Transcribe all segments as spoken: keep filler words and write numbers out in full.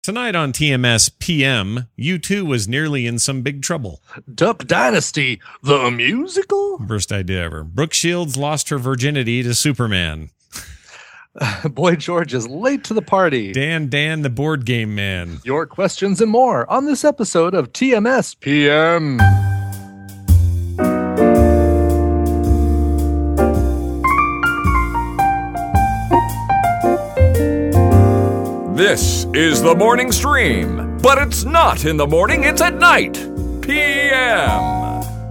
Tonight on T M S P M, U two was nearly in some big trouble. Duck Dynasty, the musical? Worst idea ever. Brooke Shields lost her virginity to Superman. Boy George is late to the party. Dan Dan, the board game man. Your questions and more on this episode of T M S P M. This is the morning stream, but it's not in the morning, it's at night. P M.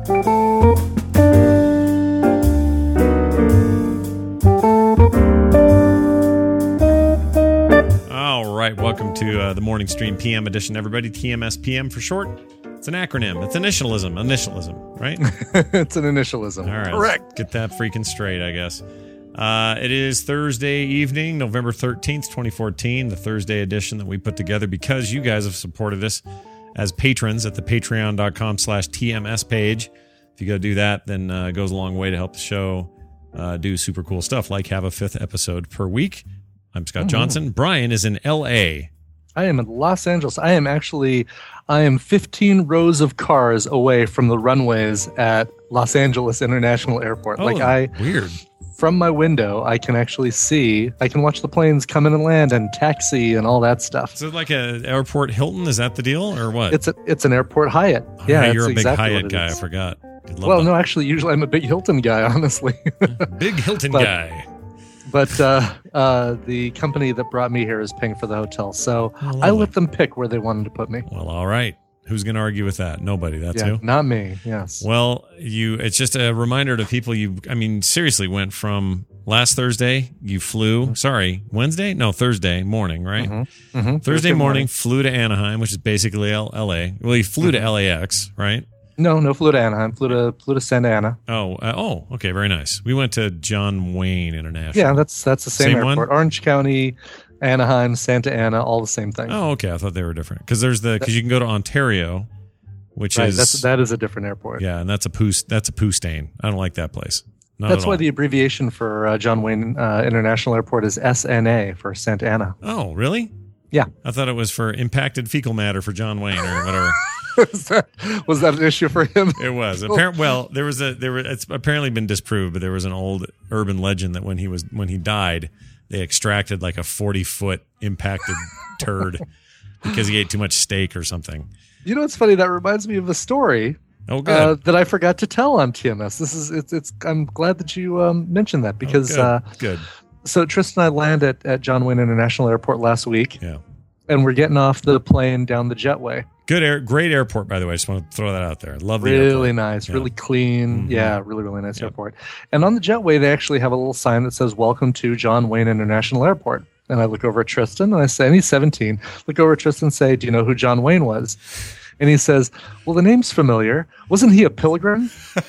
All right, welcome to uh, the morning stream P M edition, everybody. T M S P M for short. It's an acronym. It's initialism. Initialism, right? It's an initialism. All right, correct. Get that freaking straight, I guess. Uh, it is Thursday evening, November thirteenth, twenty fourteen, the Thursday edition that we put together because you guys have supported us as patrons at the patreon.com slash TMS page. If you go do that, then uh, it goes a long way to help the show uh, do super cool stuff like have a fifth episode per week. I'm Scott Mm-hmm. Johnson. Brian is in L A. I am in Los Angeles. I am actually, I am fifteen rows of cars away from the runways at Los Angeles International Airport. Oh, like I, weird. From my window, I can actually see, I can watch the planes come in and land and taxi and all that stuff. Is it like an airport Hilton? Is that the deal or what? It's a, it's an airport Hyatt. Oh, yeah, you're a it's big exactly Hyatt what it guy. I is. forgot. You'd love Well, that. no, actually, usually I'm a big Hilton guy, honestly. Big Hilton But- guy. But uh, uh, the company that brought me here is paying for the hotel, so Oh, I lovely. let them pick where they wanted to put me. Well, all right. Who's going to argue with that? Nobody. That's yeah, who. not me. Yes. Well, you. It's just a reminder to people. You. I mean, seriously, went from last Thursday. You flew. Sorry, Wednesday? No, Thursday morning. Right. Mm-hmm. Mm-hmm. Thursday morning, flew to Anaheim, which is basically L- LA. Well, you flew to L A X, right? No, no, flew to Anaheim. Flew to flew to Santa Ana. Oh, uh, oh, okay, very nice. We went to John Wayne International. Yeah, that's that's the same, Same one? airport. Orange County, Anaheim, Santa Ana, all the same thing. Oh, okay. I thought they were different because there's the because you can go to Ontario, which right, is that's that is a different airport. yeah, and that's a poo. That's a poo stain. I don't like that place. Not That's at why all. the abbreviation for uh, John Wayne uh, International Airport is S N A for Santa Ana. Oh, really? Yeah. I thought it was for impacted fecal matter for John Wayne or whatever. was, that, was that an issue for him? It was. Appar- well, there was a there were it's apparently been disproved, but there was an old urban legend that when he was when he died, they extracted like a forty foot impacted turd because he ate too much steak or something. You know what's funny? That reminds me of a story Oh, good. uh, that I forgot to tell on T M S. This is it's it's. I'm glad that you um, mentioned that because oh, uh, good. good. so Tristan and I landed at, at John Wayne International Airport last week, Yeah. and we're getting off the plane down the jetway. Good air, great airport, by the way. I just want to throw that out there. Love the Really airport. nice, Yeah. really clean. Mhm. Yeah, really, really nice Yep. airport. And on the jetway, they actually have a little sign that says, "Welcome to John Wayne International Airport." And I look over at Tristan and I say, and he's seventeen. Look over at Tristan and say, "Do you know who John Wayne was?" And he says, "Well, the name's familiar. Wasn't he a pilgrim?"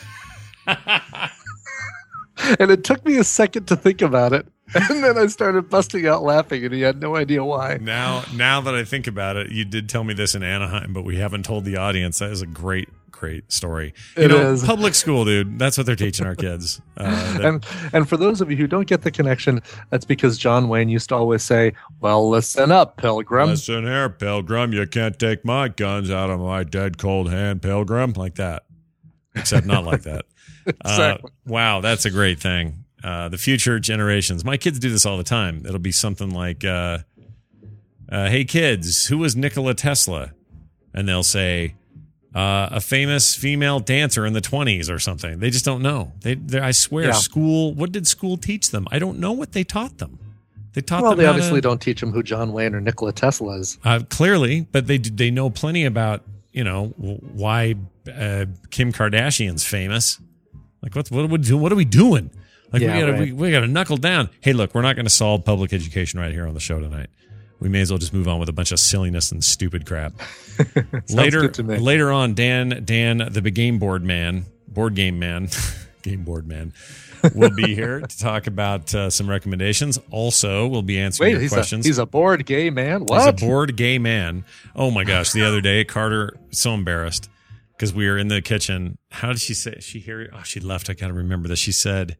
And it took me a second to think about it. And then I started busting out laughing, and he had no idea why. Now, now that I think about it, you did tell me this in Anaheim, but we haven't told the audience. That is a great, great story. You It know, is. public school, dude. That's what they're teaching our kids. Uh, that- And and for those of you who don't get the connection, that's because John Wayne used to always say, "Well, listen up, pilgrim." Listen here, Pilgrim. You can't take my guns out of my dead cold hand, Pilgrim. Like that. Except not like that. Exactly. Uh, wow, that's a great thing. Uh, the future generations. My kids do this all the time. It'll be something like, uh, uh, "Hey kids, who was Nikola Tesla?" And they'll say, uh, "A famous female dancer in the twenties or something." They just don't know. They, they I swear, Yeah. school. What did school teach them? I don't know what they taught them. They taught Well, them they how obviously to, don't teach him who John Wayne or Nikola Tesla is. uh, clearly, but they they know plenty about you know w- why uh, Kim Kardashian's famous. Like what's what are we do? What are we doing? Like Yeah, we gotta right. we, we gotta knuckle down. Hey, look, we're not going to solve public education right here on the show tonight. We may as well just move on with a bunch of silliness and stupid crap. later, good to me. later on, Dan Dan the big game board man, board game man, game board man. will be here to talk about uh, some recommendations. Also, we'll be answering Wait, your he's questions. a, he's a bored gay man? What? He's a bored gay man. Oh my gosh! The other day, Carter so embarrassed because we were in the kitchen. How did she say? She hear? Oh, she left. I gotta remember this. She said,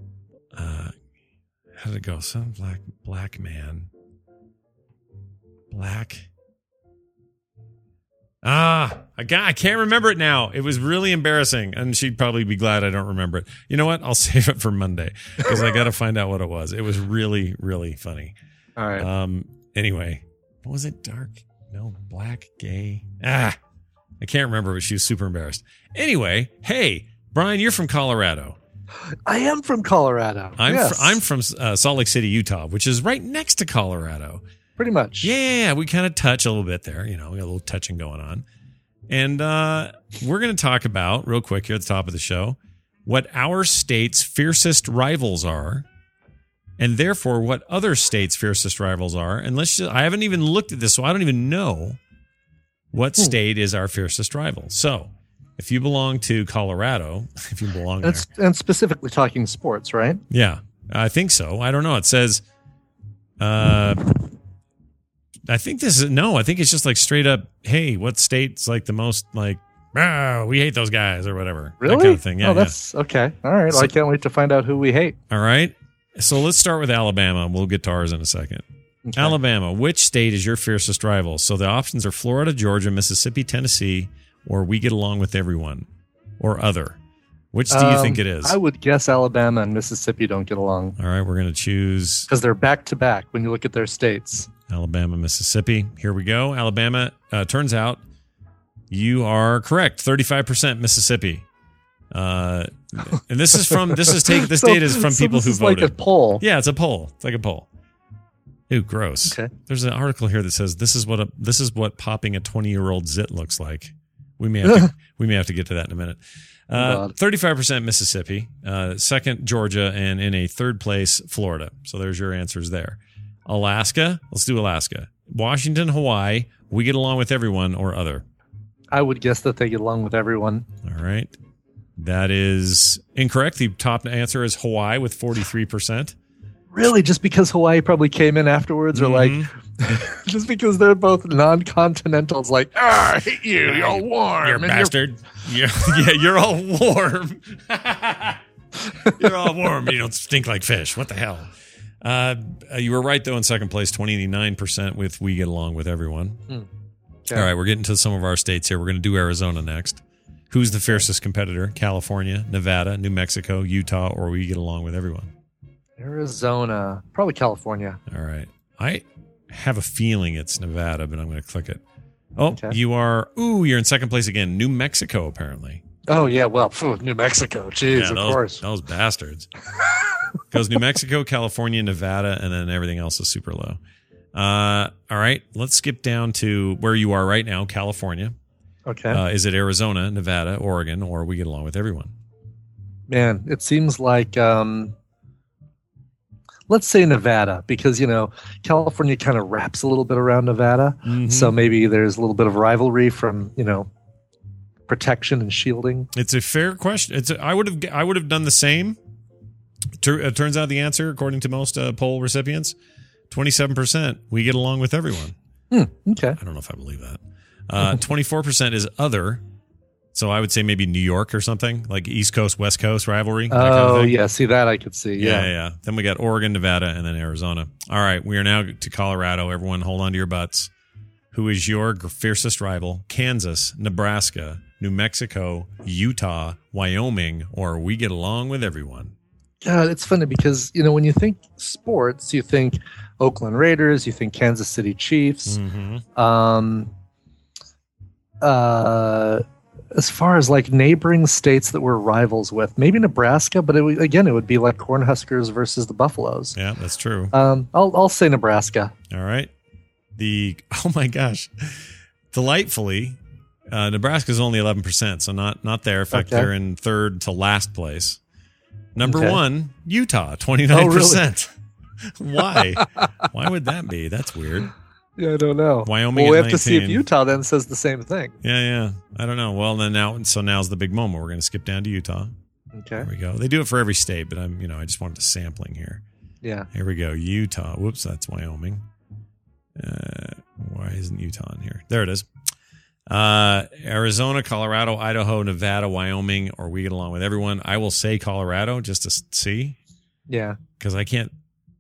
uh, "How did it go? Some black black man, Black. Ah, I, got, I can't remember it now. It was really embarrassing, and she'd probably be glad I don't remember it. You know what? I'll save it for Monday because I got to find out what it was. It was really, really funny. All right. Um. Anyway, what was it? Dark? No, black, gay. Ah, I can't remember, but she was super embarrassed. Anyway, hey, Brian, you're from Colorado. I am from Colorado. I'm yes. fr- I'm from uh, Salt Lake City, Utah, which is right next to Colorado. Pretty much. Yeah, yeah, yeah. We kind of touch a little bit there. You know, we got a little touching going on. And uh, we're going to talk about, real quick here at the top of the show, what our state's fiercest rivals are, and therefore what other states' fiercest rivals are. And let's just, I haven't even looked at this, so I don't even know what state is our fiercest rival. So if you belong to Colorado, if you belong there. And, and specifically talking sports, right? Yeah, I think so. I don't know. It says... Uh, I think this is no. I think it's just like straight up. Hey, what state's like the most like? Ah, we hate those guys or whatever. Really? That kind of thing. Yeah. Oh, that's yeah. okay. All right. So, well, I can't wait to find out who we hate. All right. So let's start with Alabama. We'll get to ours in a second. Okay. Alabama. Which state is your fiercest rival? So the options are Florida, Georgia, Mississippi, Tennessee, or we get along with everyone, or other. Which do you um, think it is? I would guess Alabama and Mississippi don't get along. All right. We're going to choose because they're back to back when you look at their states. Alabama, Mississippi. Here we go. Alabama. Uh, turns out you are correct. thirty-five percent Mississippi. Uh, and this is from this is take this so, data is from so people this who is voted. Like a poll. Yeah, it's a poll. It's like a poll. Ooh, gross. Okay. There's an article here that says this is what a this is what popping a twenty-year-old zit looks like. We may have to, we may have to get to that in a minute. Uh, thirty-five percent Mississippi, uh, second Georgia, and in a third place Florida. So there's your answers there. Alaska, let's do Alaska. Washington, Hawaii, we get along with everyone or other. I would guess that they get along with everyone. All right. That is incorrect. The top answer is Hawaii with forty-three percent. Really? Just because Hawaii probably came in afterwards? Or like, Mm-hmm. just because they're both non-continentals, like, ah, I hate you, you're all warm. You're a bastard. You're, yeah, you're all warm. You're all warm. You don't stink like fish. What the hell? Uh, you were right, though, in second place, twenty-nine percent with we get along with everyone. Mm. Okay. All right, we're getting to some of our states here. We're going to do Arizona next. Who's the fiercest competitor? California, Nevada, New Mexico, Utah, or we get along with everyone? Arizona. Probably California. All right. I have a feeling it's Nevada, but I'm going to click it. Oh, Okay. you are, ooh, you're in second place again. New Mexico, apparently. Oh, yeah, well, phew, New Mexico. Jeez, Yeah, of those, course. Those bastards. Goes New Mexico, California, Nevada, and then everything else is super low. Uh, all right, let's skip down to where you are right now, California. Okay. Uh, is it Arizona, Nevada, Oregon, or we get along with everyone? Man, it seems like, um, let's say Nevada, because, you know, California kind of wraps a little bit around Nevada. Mhm. So maybe there's a little bit of rivalry from, you know, protection and shielding. It's a fair question. It's a, I would have I would have done the same. Tur- It turns out the answer, according to most uh, poll recipients, twenty-seven percent. We get along with everyone. Hmm, okay. I don't know if I believe that. Uh, twenty-four percent is other. So I would say maybe New York or something, like East Coast, West Coast rivalry. that kind of Oh, thing. yeah. See, that I could see. Yeah, Yeah. yeah, yeah. Then we got Oregon, Nevada, and then Arizona. All right, we are now to Colorado. Everyone hold on to your butts. Who is your fiercest rival? Kansas, Nebraska, New Mexico, Utah, Wyoming, or we get along with everyone? God, it's funny because, you know, when you think sports, you think Oakland Raiders, you think Kansas City Chiefs. Mm-hmm. Um, uh, as far as like neighboring states that we're rivals with, maybe Nebraska, but it, would- again, it would be like Cornhuskers versus the Buffaloes. Yeah, that's true. Um, I'll I'll say Nebraska. All right. The oh my gosh, delightfully, uh, Nebraska's only eleven percent, so not not there. In fact, Okay. they're in third to last place. Number Okay. one, Utah, twenty nine percent. Why? Why would that be? That's weird. Yeah, I don't know. Wyoming Well, we at have to see if nineteen. Utah then says the same thing. Yeah, yeah. I don't know. Well, then now, so now's the big moment. We're going to skip down to Utah. Okay. There we go. They do it for every state, but I'm, you know, I just wanted a sampling here. Yeah. Here we go. Utah. Whoops, that's Wyoming. Uh, why isn't Utah in here? There it is. Uh, Arizona, Colorado, Idaho, Nevada, Wyoming, or we get along with everyone. I will say Colorado just to s- see, Yeah. because I can't.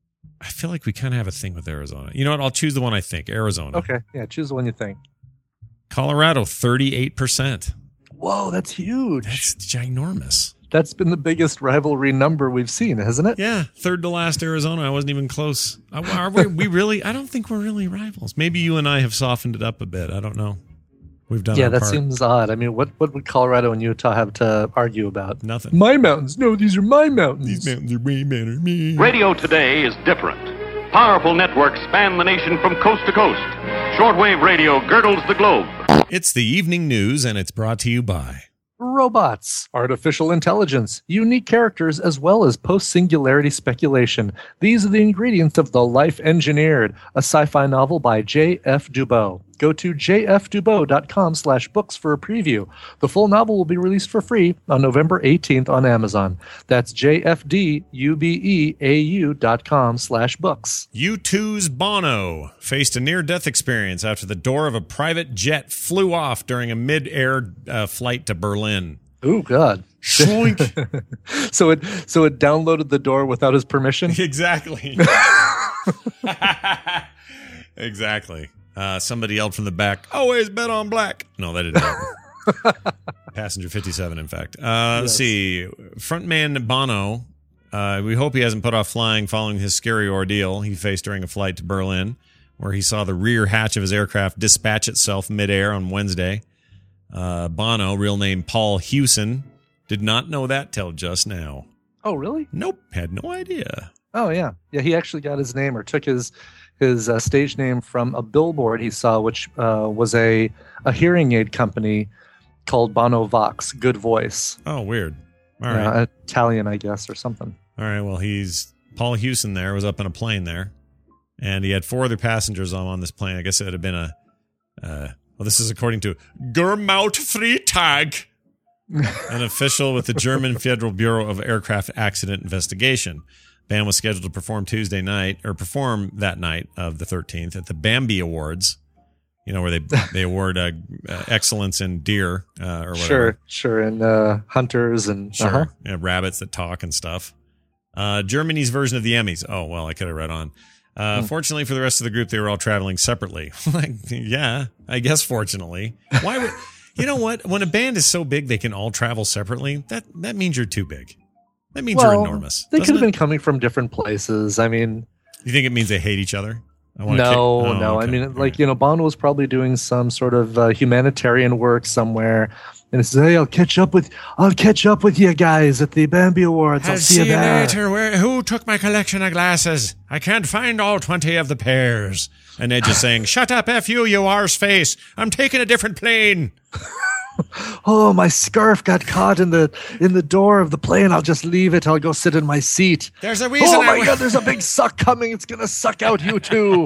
I feel like we kind of have a thing with Arizona. You know what? I'll choose the one I think. Arizona. Okay. Yeah. Choose the one you think. Colorado, thirty-eight percent. Whoa, that's huge. That's ginormous. That's been the biggest rivalry number we've seen, hasn't it? Yeah, third to last Arizona. I wasn't even close. Are we, we really? I don't think we're really rivals. Maybe you and I have softened it up a bit. I don't know. We've done Yeah, our that part. seems odd. I mean, what, what would Colorado and Utah have to argue about? Nothing. My mountains. No, these are my mountains. These mountains are way better than me. Radio today is different. Powerful networks span the nation from coast to coast. Shortwave radio girdles the globe. It's the evening news, and it's brought to you by Robots, artificial intelligence, unique characters, as well as post-singularity speculation. These are the ingredients of The Life Engineered, a sci-fi novel by J F. Dubow. Go to j f dubow dot com slash books for a preview. The full novel will be released for free on November eighteenth on Amazon. That's j f d u b e a u dot com slash books. U two's Bono faced a near-death experience after the door of a private jet flew off during a mid-air uh, flight to Berlin. Oh, God. Shoink. so it so it downloaded the door without his permission? Exactly. Exactly. Uh, somebody yelled from the back, always bet on black. No, that didn't happen. Passenger fifty-seven, in fact. Uh, let's Yes. see. Frontman Bono, uh, we hope he hasn't put off flying following his scary ordeal he faced during a flight to Berlin, where he saw the rear hatch of his aircraft dispatch itself midair on Wednesday. Uh, Bono, real name Paul Hewson, did not know that till just now. Oh, really? Nope, had no idea. Oh, yeah. Yeah, he actually got his name or took his his uh, stage name from a billboard he saw, which uh, was a, a hearing aid company called Bono Vox, Good Voice. Oh, weird. All right. Uh, Italian, I guess, or something. All right, well, he's Paul Hewson there, was up in a plane there, and he had four other passengers on, on this plane. I guess it would have been a, uh, well, this is according to Germaut Freitag, an official with the German Federal Bureau of Aircraft Accident Investigation. Band was scheduled to perform Tuesday night, or perform that night of the thirteenth at the Bambi Awards, you know, where they they award uh, uh, excellence in deer uh, or whatever. Sure, sure. And uh, hunters and Sure. uh-huh. Yeah, rabbits that talk and stuff. Uh, Germany's version of the Emmys. Oh, well, I could have read on. Uh, Hmm. Fortunately for the rest of the group, they were all traveling separately. Like, yeah, I guess fortunately. Why would, you know what? When a band is so big they can all travel separately, that, that means you're too big. That means Well, you're enormous. They doesn't could have it? been coming from different places. I mean, You think it means they hate each other? I wanna no, kick- oh, no. okay. I mean, All like, right. you know, Bono was probably doing some sort of uh, humanitarian work somewhere. And it says, hey, I'll catch up with, I'll catch up with you guys at the Bambi Awards. I'll, I'll see you there. later. Where, who took my collection of glasses? I can't find all twenty of the pairs. And they're just saying, shut up, F you, you arse face. I'm taking a different plane. Oh, my scarf got caught in the in the door of the plane. I'll just leave it. I'll go sit in my seat. There's a reason Oh I my w- God, there's a big suck coming. It's going to suck out you too.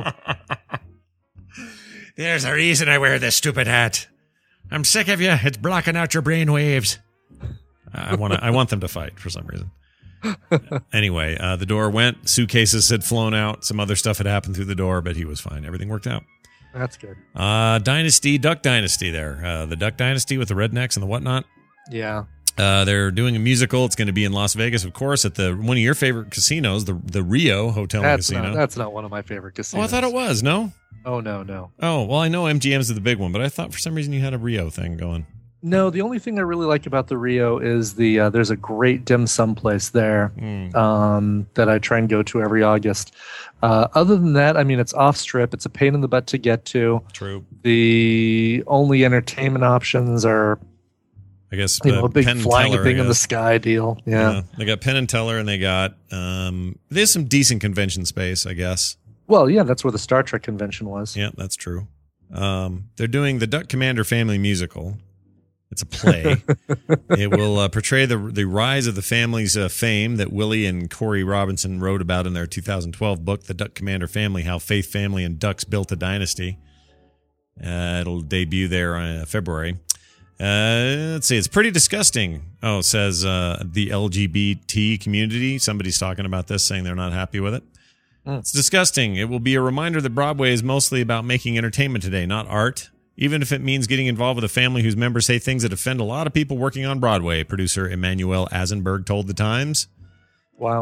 There's a reason I wear this stupid hat. I'm sick of you. It's blocking out your brain waves. I want to. I want them to fight for some reason. Anyway, uh, the door went. Suitcases had flown out. Some other stuff had happened through the door, but he was fine. Everything worked out. That's good. Uh, Dynasty, Duck Dynasty there. Uh, the Duck Dynasty with the rednecks and the whatnot. Yeah. Uh, they're doing a musical. It's going to be in Las Vegas, of course, at the one of your favorite casinos, the the Rio Hotel and That's Casino. not, that's not one of my favorite oh, casinos. I thought it was. No? Oh, no, no. Oh, well, I know M G M's the big one, but I thought for some reason you had a Rio thing going. No, the only thing I really like about the Rio is the uh, there's a great dim sum place there Mm. um, that I try and go to every August. Uh, other than that, I mean, it's off strip. It's a pain in the butt to get to. True. The only entertainment options are, I guess you uh, know, a big Penn and flying Teller, a thing I in the guess. sky deal. Yeah. Yeah, they got Penn and Teller, and they got um. There's some decent convention space, I guess. Well, yeah, that's where the Star Trek convention was. Yeah, that's true. Um, they're doing the Duck Commander Family Musical. It's a play. It will uh, portray the the rise of the family's uh, fame that Willie and Corey Robinson wrote about in their two thousand twelve book, The Duck Commander Family: How Faith Family and Ducks Built a Dynasty. Uh, it'll debut there in uh, February. Uh, let's see. It's pretty disgusting. Oh, says uh, the L G B T community. Somebody's talking about this, saying they're not happy with it. Mm. It's disgusting. It will be a reminder that Broadway is mostly about making entertainment today, not art. Even if it means getting involved with a family whose members say things that offend a lot of people working on Broadway, producer Emmanuel Azenberg told The Times. Wow.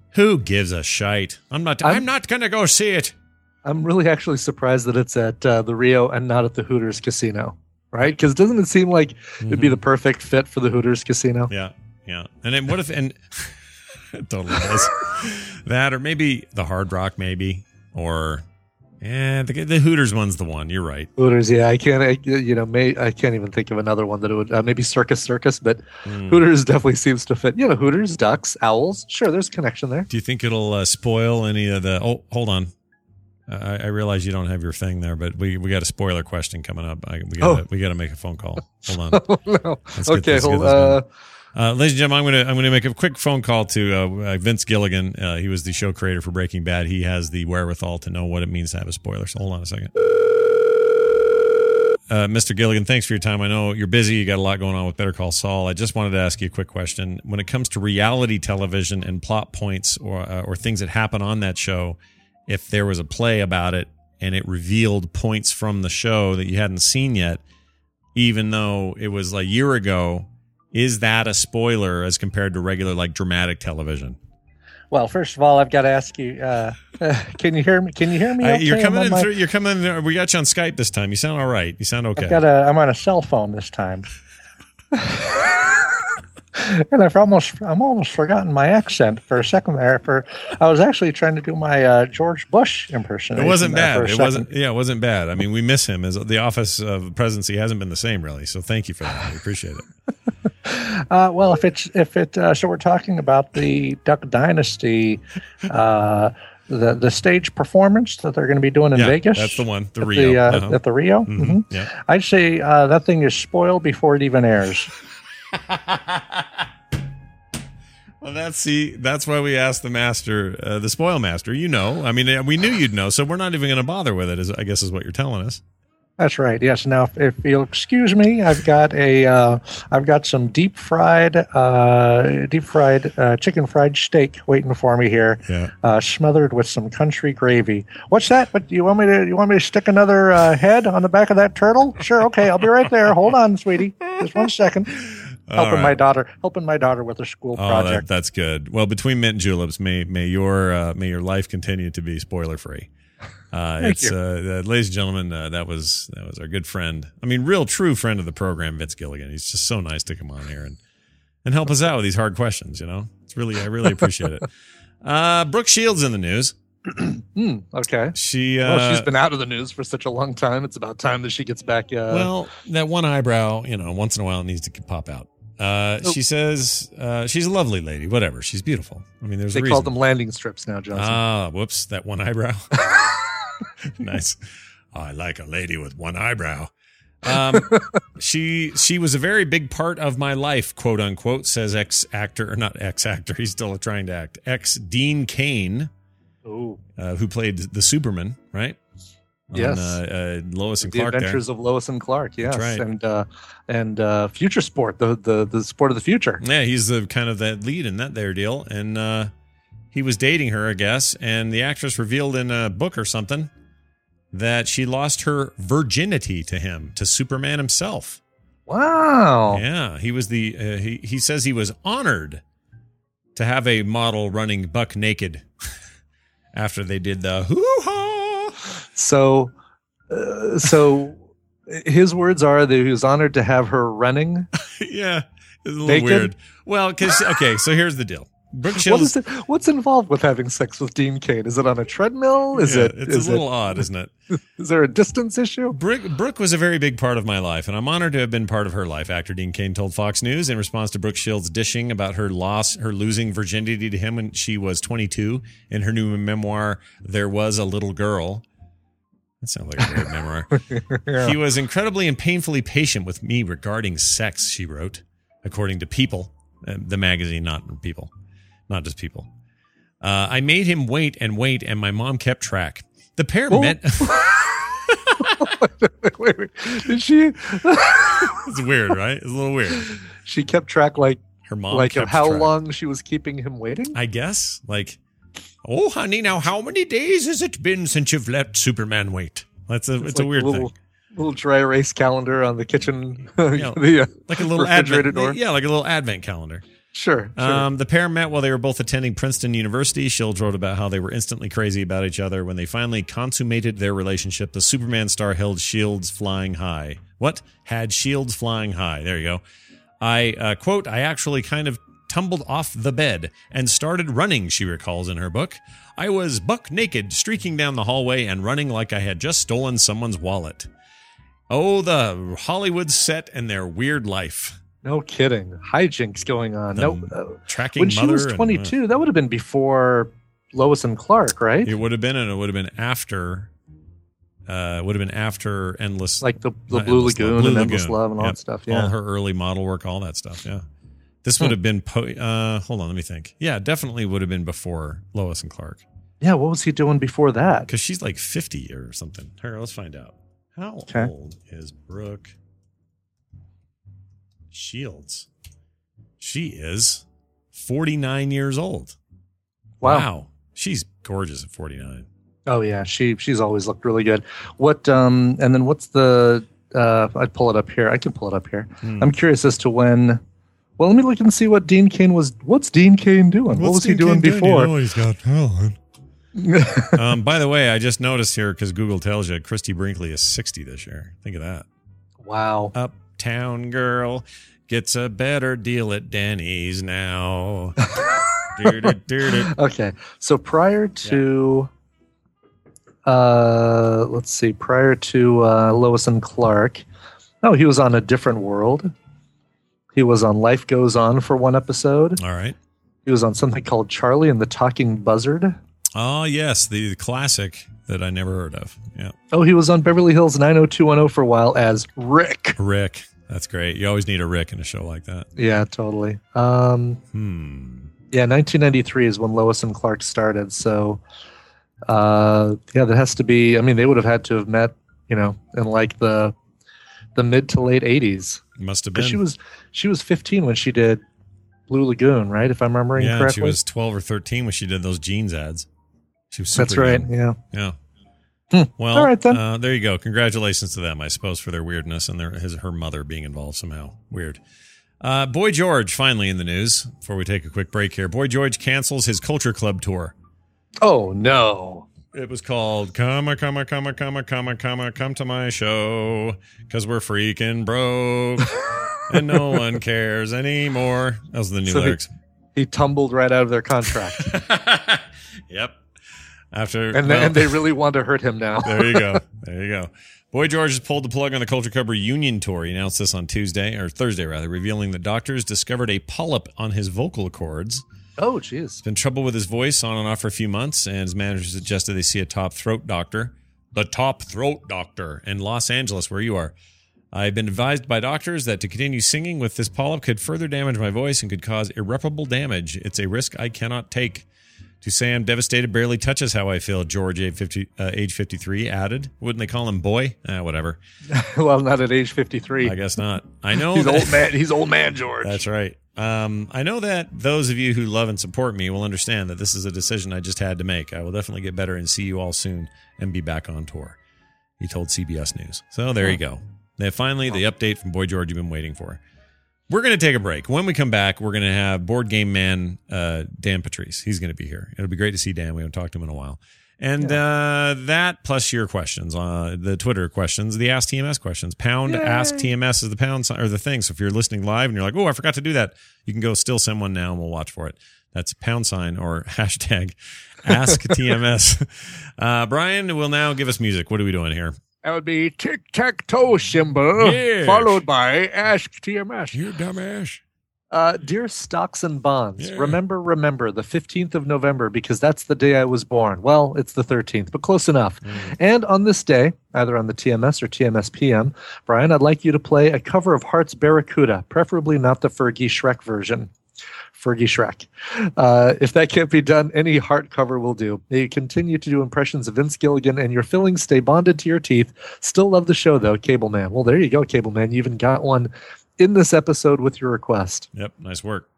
Who gives a shite? I'm not. I'm, I'm- not going to go see it. I'm really actually surprised that it's at uh, the Rio and not at the Hooters Casino, right? Because doesn't it seem like it'd be the perfect fit for the Hooters Casino? Yeah, yeah. And then what if? And it totally does. That, or maybe the Hard Rock, maybe, or yeah, the, the Hooters one's the one. You're right. Hooters, yeah. I can't, I, you know, may, I can't even think of another one that it would. Uh, maybe Circus Circus, but Mm. Hooters definitely seems to fit. You know, Hooters, ducks, owls. Sure, there's a connection there. Do you think it'll uh, spoil any of the? Oh, hold on. I, I realize you don't have your thing there, but we, we got a spoiler question coming up. I, we got Oh. we got to make a phone call. Hold on. Oh, no. Let's get Okay, this- hold, get this uh, going. Uh, ladies and gentlemen, I'm going to I'm going to make a quick phone call to uh, uh, Vince Gilligan. Uh, he was the show creator for Breaking Bad. He has the wherewithal to know what it means to have a spoiler. So hold on a second. Uh, Mister Gilligan, thanks for your time. I know you're busy. You got a lot going on with Better Call Saul. I just wanted to ask you a quick question. When it comes to reality television and plot points or uh, or things that happen on that show, if there was a play about it and it revealed points from the show that you hadn't seen yet, even though it was like a year ago, is that a spoiler as compared to regular like dramatic television? Well, first of all, I've got to ask you: uh, uh, Can you hear me? Can you hear me? Uh, okay? you're I'm coming on in my- through. You're coming in. We got you on Skype this time. You sound all right. You sound okay. I've got a. I'm on a cell phone this time, and I've almost. I'm almost forgotten my accent for a second there. For I was actually trying to do my uh, George Bush impersonation. It wasn't there for bad. a It second. wasn't. Yeah, it wasn't bad. I mean, we miss him. As the office of presidency hasn't been the same really. So thank you for that. We appreciate it. Uh, well, if it's if it uh, so we're talking about the Duck Dynasty, uh, the the stage performance that they're going to be doing in Yeah, Vegas. that's the one, the at Rio. The, uh, Uh-huh. At the Rio. Mhm, Mhm. yeah. I'd say uh, that thing is spoiled before it even airs. Well, that's see. That's why we asked the master, uh, the spoil master. You know, I mean, we knew you'd know, so we're not even going to bother with it. Is I guess is what you're telling us. That's right. Yes. Now, if, if you'll excuse me, I've got a, uh, I've got some deep fried, uh, deep fried uh, chicken fried steak waiting for me here, Yeah. uh, smothered with some country gravy. What's that? What you want me to? You want me to stick another uh, head on the back of that turtle? Sure. Okay, I'll be right there. Hold on, sweetie. Just one second. All Helping right. my daughter, helping my daughter with a school Oh, that, project. that's good. Well, between mint and juleps, may may your uh, may your life continue to be spoiler free. Uh, Thank it's you. uh, uh, ladies and gentlemen, uh, that was that was our good friend. I mean, real true friend of the program, Vince Gilligan. He's just so nice to come on here and and help us out with these hard questions. You know, it's really I really appreciate it. Uh, Brooke Shields in the news. Hmm, okay. She uh, Well, she's been out of the news for such a long time. It's about time that she gets back. Uh, well, that one eyebrow, you know, once in a while it needs to pop out. Uh, Oh. She says uh, she's a lovely lady. Whatever, she's beautiful. I mean, there's they a reason. call them landing strips now, Johnson. Ah, whoops, that one eyebrow. Nice. I like a lady with one eyebrow. Um, she she was a very big part of my life, quote unquote, says ex actor, or not ex actor. He's still trying to act. Ex Dean Cain, Oh, uh, who played the Superman, right? Yes. On, uh, uh, Lois and the Clark. Adventures of Lois and Clark. Yes, right. and uh, and uh, Future Sport, the, the the sport of the future. There. Yeah, he's the kind of that lead in that there deal, and uh, he was dating her, I guess, and the actress revealed in a book or something that she lost her virginity to him, to Superman himself. Wow. Yeah, he was the. Uh, he he says he was honored to have a model running buck naked after they did the hoo ha. So, uh, so his words are that he was honored to have her running. Yeah, it's a little Naked? weird. Well, because okay, so here's the deal. Brooke What Shields. is it? What's involved with having sex with Dean Cain? Is it on a treadmill? Is Yeah, it? It's is a little it, odd, isn't it? Is there a distance issue? Brooke, Brooke was a very big part of my life, and I'm honored to have been part of her life. Actor Dean Cain told Fox News in response to Brooke Shields' dishing about her loss, her losing virginity to him when she was twenty-two in her new memoir, There Was a Little Girl. That sounds like a weird memoir. He was incredibly and painfully patient with me regarding sex, she wrote, according to People, uh, the magazine, not People, not just People. Uh, I made him wait and wait, and my mom kept track. The pair Oh. met. wait, wait, wait. Did she? It's weird, right? It's a little weird. She kept track, like, Her mom like of kept how track. long she was keeping him waiting. I guess. Like, oh, honey, now how many days has it been since you've let Superman wait? That's a it's, a like weird little, thing. Little dry erase calendar on the kitchen, Yeah. the uh, Like a little refrigerator advent, door. yeah, like a little advent calendar. Sure. sure. Um, the pair met while they were both attending Princeton University. Shields wrote about how they were instantly crazy about each other. When they finally consummated their relationship, the Superman star held Shields flying high. What? Had Shields flying high. There you go. I, uh, quote, I actually kind of tumbled off the bed and started running, she recalls in her book. I was buck naked, streaking down the hallway and running like I had just stolen someone's wallet. Oh, the Hollywood set and their weird life. No kidding. Hijinks going on. The no, uh, tracking when she mother was and, uh, twenty-two, that would have been before Lois and Clark, right? It would have been, and it would have been after. Uh, would have been after Endless, Like the, the not Blue Endless Lagoon Love, Blue and Endless Lagoon. Love and all Yep. that stuff. Yeah. All her early model work, all that stuff. Yeah. This would Hmm. have been. Po- uh, hold on, let me think. Yeah, definitely would have been before Lois and Clark, yeah. What was he doing before that? because she's like fifty or something. Here, let's find out. How Okay. old is Brooke Shields? She is forty-nine years old. Wow. She's gorgeous at forty-nine. Oh yeah, she she's always looked really good. What um and then what's the uh I'd pull it up here. I can pull it up here. Hmm. I'm curious as to when. Well, let me look and see what Dean Cain was. What's Dean Cain doing? what was he doing before? he's got talent. um, by the way, I just noticed here because Google tells you Christy Brinkley is sixty this year. Think of that. Wow. Uptown girl gets a better deal at Denny's now. Do-do-do-do. Okay, so prior to, uh, let's see, prior to uh, Lois and Clark, oh, he was on A Different World. He was on Life Goes On for one episode. All right. He was on something called Charlie and the Talking Buzzard. Oh, yes, the, the classic that I never heard of. Yeah. Oh, he was on Beverly Hills nine oh two one oh for a while as Rick. Rick. That's great. You always need a Rick in a show like that. Yeah, totally. Um, Hmm. yeah, nineteen ninety-three is when Lois and Clark started. So, uh, yeah, that has to be. I mean, they would have had to have met, you know, in like the the mid to late eighties. Must have been. Because she was she was fifteen when she did Blue Lagoon, right? If I'm remembering yeah, correctly. she was twelve or thirteen when she did those jeans ads. She was super That's right. young. Yeah. Yeah. Hmm. Well, All right, then. Uh, there you go. Congratulations to them, I suppose, for their weirdness and their his her mother being involved somehow. Weird. Uh, Boy George finally in the news. Before we take a quick break here, Boy George cancels his Culture Club tour. Oh no. It was called "Come, a come, a come, a come, a come, a come, a come to my show because we're freaking broke and no one cares anymore." That was the new So he- lyrics. He tumbled right out of their contract, Yep. After and, well, and they really want to hurt him now. There you go. There you go. Boy George has pulled the plug on the Culture Club reunion tour. He announced this on Tuesday, or Thursday rather, revealing that doctors discovered a polyp on his vocal cords. Oh, jeez. Been trouble with his voice on and off for a few months, and his manager suggested they see a top throat doctor. The top throat doctor in Los Angeles, where you are. I've been advised by doctors that to continue singing with this polyp could further damage my voice and could cause irreparable damage. It's a risk I cannot take. To say I'm devastated barely touches how I feel, George, age, fifty, uh, age fifty-three, added. Wouldn't they call him boy? Eh, whatever. Well, not at age fifty-three. I guess not. I know He's that- old man. He's old man George. That's right. Um, I know that those of you who love and support me will understand that this is a decision I just had to make. I will definitely get better and see you all soon and be back on tour, he told C B S News. So there you go. Now, finally, the update from Boy George you've been waiting for. We're going to take a break. When we come back, we're going to have board game man uh, Dan Patrice. He's going to be here. It'll be great to see Dan. We haven't talked to him in a while. And uh, that plus your questions, uh, the Twitter questions, the Ask T M S questions. Pound Yay. Ask T M S is the pound sign or the thing. So if you're listening live and you're like, oh, I forgot to do that, you can go still send one now and we'll watch for it. That's pound sign or hashtag Ask T M S. Uh, Brian will now give us music. What are we doing here? That would be tic-tac-toe symbol, Yes. followed by Ask T M S. You dumbass. Uh, dear Stocks and Bonds, Yeah. remember, remember the fifteenth of November because that's the day I was born. Well, it's the thirteenth, but close enough. And on this day, either on the T M S or T M S P M, Brian, I'd like you to play a cover of Heart's Barracuda, preferably not the Fergie Shrek version. Fergie Shrek. Uh, if that can't be done, any Heart cover will do. May you continue to do impressions of Vince Gilligan and your fillings stay bonded to your teeth. Still love the show, though, Cable Man. Well, there you go, Cable Man. You even got one in this episode with your request. Yep. Nice work.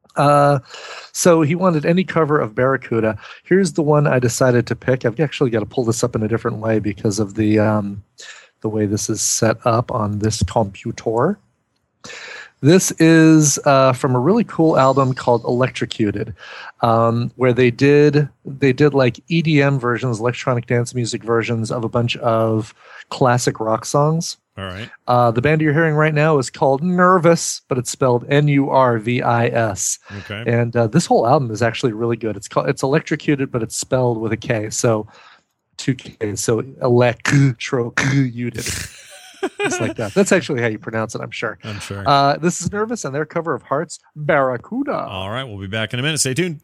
Uh, so he wanted any cover of Barracuda. Here's the one I decided to pick. I've actually got to pull this up in a different way because of the um, the way this is set up on this computer. This is uh, from a really cool album called Electrocuted, um, where they did they did like E D M versions, electronic dance music versions of a bunch of classic rock songs. All right. Uh, the band you're hearing right now is called Nervous, but it's spelled N U R V I S. Okay. And uh, this whole album is actually really good. It's called it's Electrocuted, but it's spelled with a K, so two Ks. So Electrocuted. Just like that. That's actually how you pronounce it, I'm sure. I'm sure. Uh, this is Nervous, and their cover of Heart's Barracuda. All right. We'll be back in a minute. Stay tuned.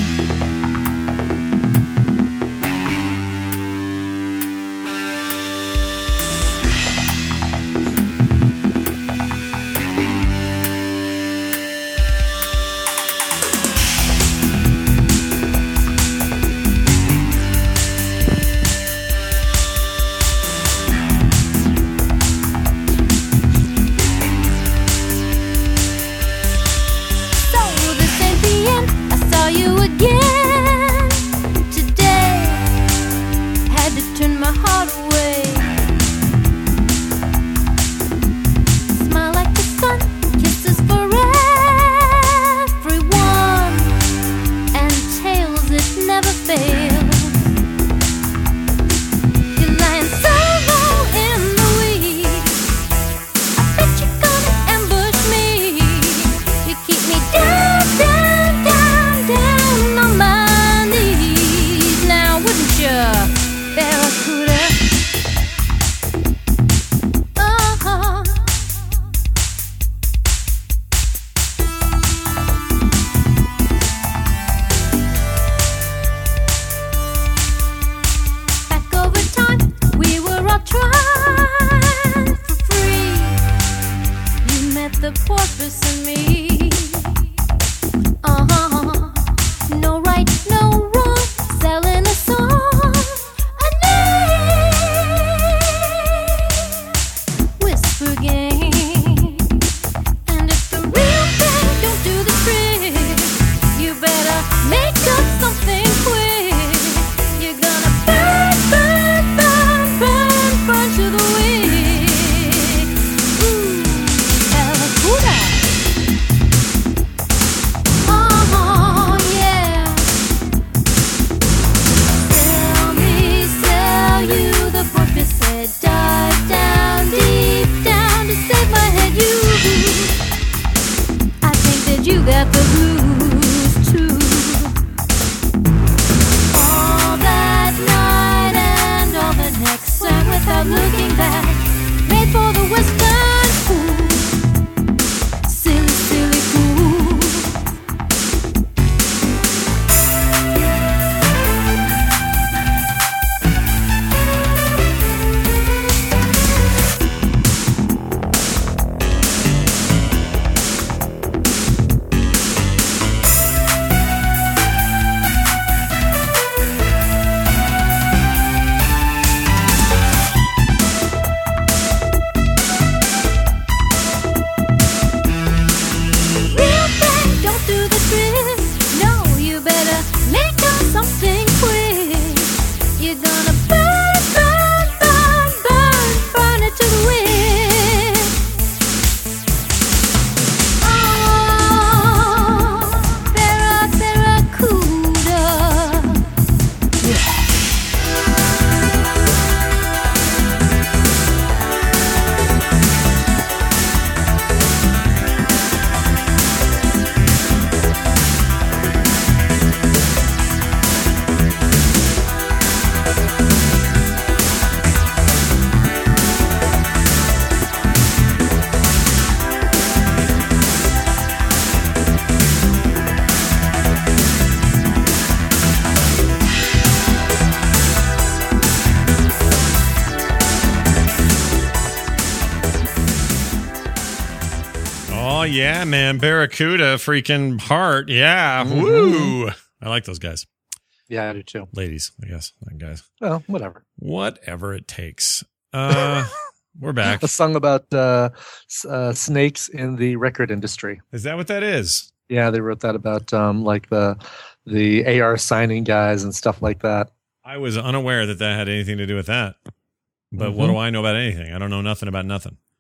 Yeah, man. Barracuda, freaking Heart. Yeah. Mm-hmm. Woo. I like those guys. Yeah, I do too. Ladies, I guess. Not guys. Well, whatever. Whatever it takes. Uh, we're back. A song about uh, uh, snakes in the record industry. Is that what that is? Yeah, they wrote that about um, like the the A R signing guys and stuff like that. I was unaware that that had anything to do with that. But mm-hmm. What do I know about anything? I don't know nothing about nothing.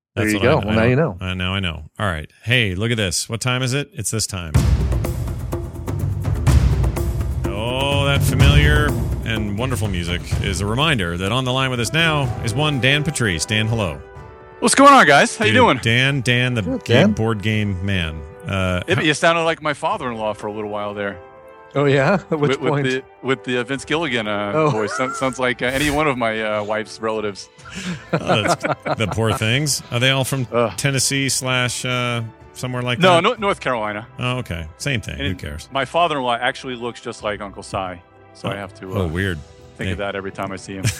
There That's you what go. I, Well, I now know. you know. Uh, now I know. All right. Hey, look at this. What time is it? It's this time. Oh, that familiar and wonderful music is a reminder that on the line with us now is one Dan Patrice. Dan, hello. What's going on, guys? How you Dude, doing? Dan, Dan, the Good, game, Dan. board game man. Uh, Ibby, you sounded like my father-in-law for a little while there. Oh yeah, at which with, point? With the, with the uh, Vince Gilligan uh, Oh. voice. Sounds, sounds like uh, any one of my uh, wife's relatives. oh, that's, the poor things. Are they all from Ugh. Tennessee slash uh, somewhere like No, that? no, North Carolina. Oh, okay. Same thing. And Who cares? My father-in-law actually looks just like Uncle Si, so Oh. I have to uh, Oh, weird. think Hey. of that every time I see him.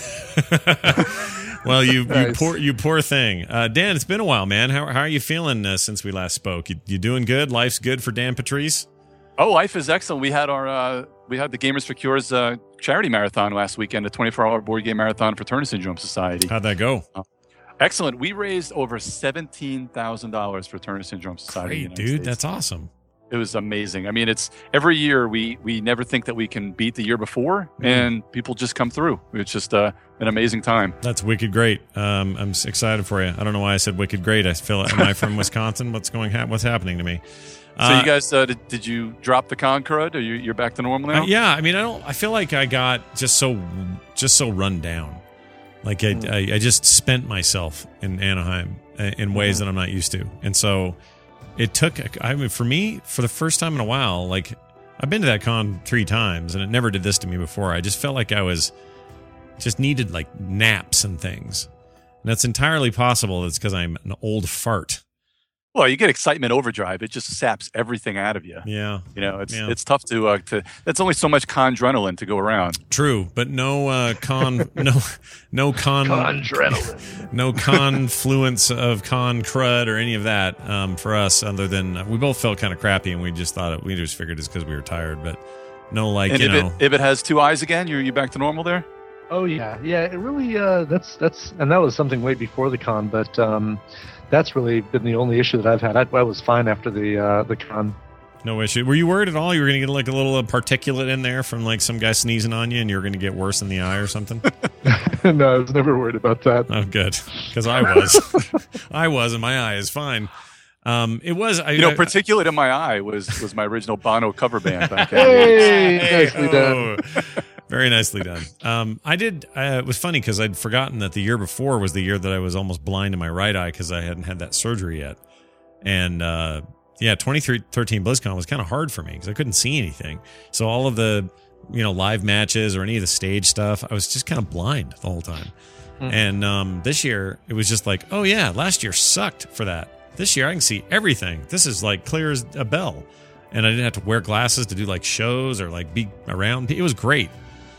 Well, you you Nice. poor you poor thing, uh, Dan. It's been a while, man. How how are you feeling uh, since we last spoke? You, you doing good? Life's good for Dan Patrice. Oh, life is excellent. We had our uh, we had the Gamers for Cures uh, charity marathon last weekend, a twenty-four hour board game marathon for Turner Syndrome Society. How'd that go? Excellent. We raised over seventeen thousand dollars for Turner Syndrome Society. in Great, the United dude. States. That's awesome. It was amazing. I mean, it's every year we we never think that we can beat the year before, Mhm. and people just come through. It's just uh, an amazing time. That's wicked great. Um, I'm s- excited for you. I don't know why I said wicked great. I feel. Am I from Wisconsin? What's going? Ha- what's happening to me? So Uh, you guys, uh, did, did you drop the con crud? Or you, you're back to normal now? Uh, yeah, I mean, I don't. I feel like I got just so just so run down. Like I, I, I just spent myself in Anaheim uh, in ways that I'm not used to, and so it took. I mean, for me, for the first time in a while, like I've been to that con three times, and it never did this to me before. I just felt like I was just needed like naps and things. And that's entirely possible. It's because I'm an old fart. Well, you get excitement overdrive. It just saps everything out of you. Yeah. You know, it's Yeah. it's tough to uh, to. That's only so much condrenalin to go around. True, but no uh, con, no, no con, Adrenaline. no confluence of con crud or any of that um, for us. Other than we both felt kind of crappy, and we just thought it, we just figured it's because we were tired. But no, like and you if know, it if it has two eyes again, you're you back to normal there. Oh yeah, yeah. It really. Uh, that's that's, and that was something way before the con, but um, that's really been the only issue that I've had. I, I was fine after the uh, the con. no issue. Were you worried at all? You were going to get like a little uh, particulate in there from like some guy sneezing on you, and you were going to get worse in the eye or something. No, I was never worried about that. Oh, good, because I was, I was, and my eye is fine. Um, it was, I, You know, I- particulate in my eye was was my original Bono cover band back then. Hey, Hey, nicely done. oh. Very nicely done. Um, I did. Uh, it was funny because I'd forgotten that the year before was the year that I was almost blind in my right eye because I hadn't had that surgery yet. And uh, yeah, twenty thirteen BlizzCon was kind of hard for me because I couldn't see anything. So all of the you know live matches or any of the stage stuff, I was just kind of blind the whole time. And um, this year it was just like, oh yeah, last year sucked for that. This year I can see everything. This is like clear as a bell, and I didn't have to wear glasses to do like shows or like be around. It was great.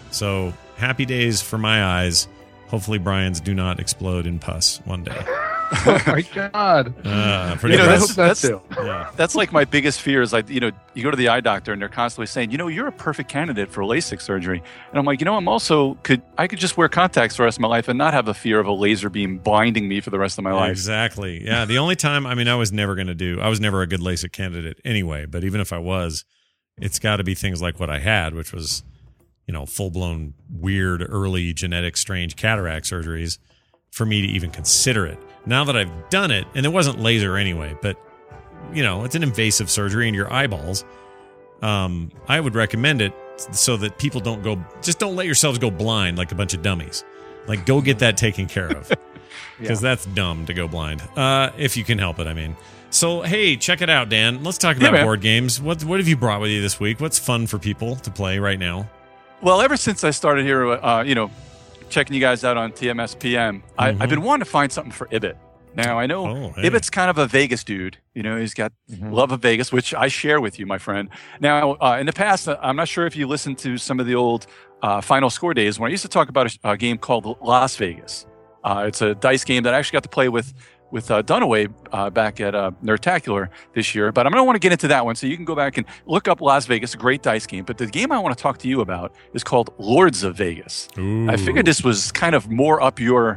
So happy days for my eyes. Hopefully Brian's do not explode in pus one day. Oh my god. Uh, pretty You know, I gross. hope that's- that too. yeah. That's like my biggest fear is like, you know, you go to the eye doctor and they're constantly saying, you know, you're a perfect candidate for LASIK surgery. And I'm like, you know, I'm also could I could just wear contacts for the rest of my life and not have the fear of a laser beam blinding me for the rest of my life. Exactly. Yeah. The only time, I mean, I was never going to do, I was never a good LASIK candidate anyway, but even if I was, it's got to be things like what I had, which was, you know, full blown weird early genetic strange cataract surgeries for me to even consider it. Now that I've done it, and it wasn't laser anyway, but you know, it's an invasive surgery in your eyeballs. Um, I would recommend it so that people don't go, just don't let yourselves go blind like a bunch of dummies. Like, go get that taken care of because that's dumb to go blind. Uh, if you can help it, I mean. So, hey, check it out, Dan. Let's talk about man. board games. What what have you brought with you this week? What's fun for people to play right now? Well, ever since I started here, uh, you know, checking you guys out on T M S P M, I, Mhm. I've been wanting to find something for Ibit. Now, I know Oh, hey. Ibit's kind of a Vegas dude. You know, he's got Mhm. love of Vegas, which I share with you, my friend. Now, uh, in the past, uh, I'm not sure if you listened to some of the old uh, Final Score days when I used to talk about a, a game called Las Vegas. Uh, it's a dice game that I actually got to play with with uh, Dunaway uh, back at uh, Nerdtacular this year. But I'm going to want to get into that one. So you can go back and look up Las Vegas, a great dice game. But the game I want to talk to you about is called Lords of Vegas. Ooh. I figured this was kind of more up your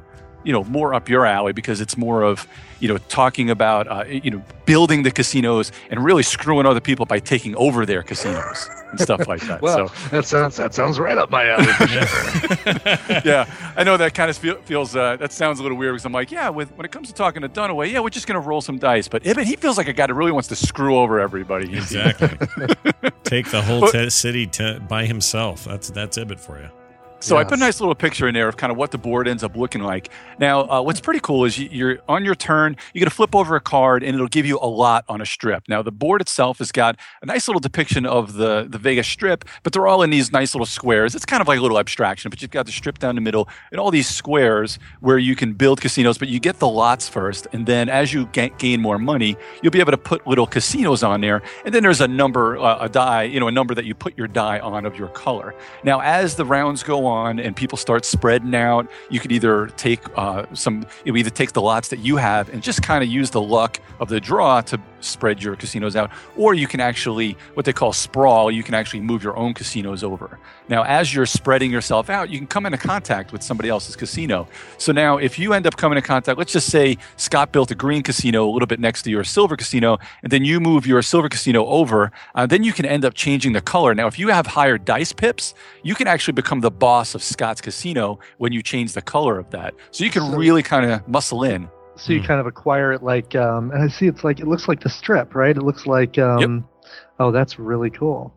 you know, more up your alley because it's more of, you know, talking about, uh, you know, building the casinos and really screwing other people by taking over their casinos and stuff like that. Well, so that sounds that sounds right up my alley for sure. yeah, I know that kind of feel, feels uh, that sounds a little weird because I'm like, yeah, with when it comes to talking to Dunaway, yeah, we're just gonna roll some dice. But Ibbott, he feels like a guy that really wants to screw over everybody. Exactly. Take the whole t- city t- by himself. That's that's Ibbott for you. So Yes. I put a nice little picture in there of kind of what the board ends up looking like. Now, uh, what's pretty cool is you, you're on your turn, you're going to flip over a card, and it'll give you a lot on a strip. Now, the board itself has got a nice little depiction of the, the Vegas Strip, but they're all in these nice little squares. It's kind of like a little abstraction, but you've got the strip down the middle and all these squares where you can build casinos, but you get the lots first, and then as you ga- gain more money, you'll be able to put little casinos on there, and then there's a number, uh, a die, you know, a number that you put your die on of your color. Now, as the rounds go on and people start spreading out, you could either take uh, some, you either take the lots that you have and just kind of use the luck of the draw to spread your casinos out, or you can actually, what they call sprawl, you can actually move your own casinos over. Now, as you're spreading yourself out, you can come into contact with somebody else's casino. So now, if you end up coming in contact, let's just say Scott built a green casino a little bit next to your silver casino, and then you move your silver casino over, uh, then you can end up changing the color. Now, if you have higher dice pips, you can actually become the boss of Scott's casino when you change the color of that. So you can So- really kind of muscle in. So you kind of acquire it like, um, and I see it's like it looks like the strip, right? It looks like, um, oh, that's really cool.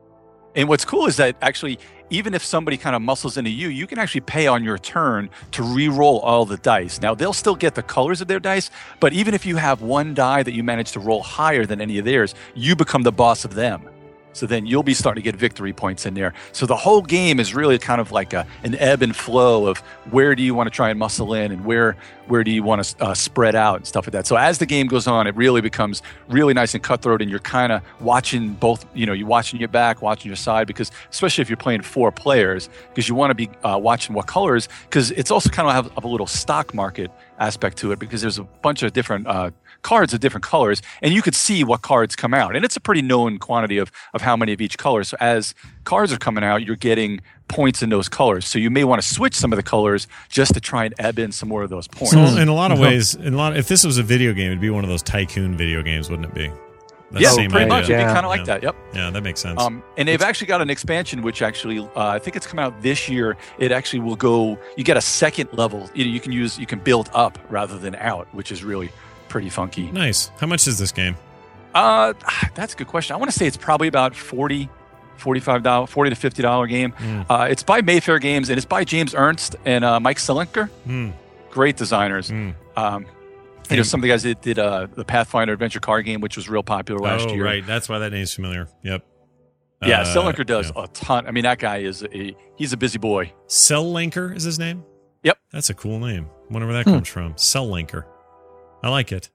And what's cool is that actually, even if somebody kind of muscles into you, you can actually pay on your turn to re-roll all the dice. Now, they'll still get the colors of their dice, but even if you have one die that you manage to roll higher than any of theirs, you become the boss of them. So then you'll be starting to get victory points in there. So the whole game is really kind of like a, an ebb and flow of where do you want to try and muscle in and where where do you want to uh, spread out and stuff like that. So as the game goes on, it really becomes really nice and cutthroat, and you're kind of watching both, you know, you're watching your back, watching your side, because especially if you're playing four players, because you want to be uh, watching what colors, because it's also kind of have, have a little stock market aspect to it, because there's a bunch of different uh, cards of different colors, and you could see what cards come out. And it's a pretty known quantity of, of how many of each color. So as cards are coming out, you're getting points in those colors. So you may want to switch some of the colors just to try and ebb in some more of those points. So in a lot of ways, in a lot, if this was a video game, it'd be one of those tycoon video games, wouldn't it be? That yeah, same pretty idea. much. It'd be Yeah. kind of like Yeah. that. Yep. Yeah, that makes sense. Um, and they've actually got an expansion, which actually, uh, I think it's coming out this year. It actually will go, you get a second level. You know, you can use, you can build up rather than out, which is really pretty funky. Nice. How much is this game? Uh, that's a good question. I want to say it's probably about forty, forty-five dollars, forty to fifty dollars game. Mm. Uh, it's by Mayfair Games, and it's by James Ernst and uh, Mike Selinker. Mm. Great designers. Mm. Um, you know, some of the guys that did uh, the Pathfinder Adventure card game, which was real popular last oh, year. right. That's why that name's familiar. Yep. Yeah, Uh, Selinker does yeah. a ton. I mean, that guy is a, he's a busy boy. Cell Linker is his name? Yep. That's a cool name. Wonder where that Hmm. comes from. Cell Linker. I like it.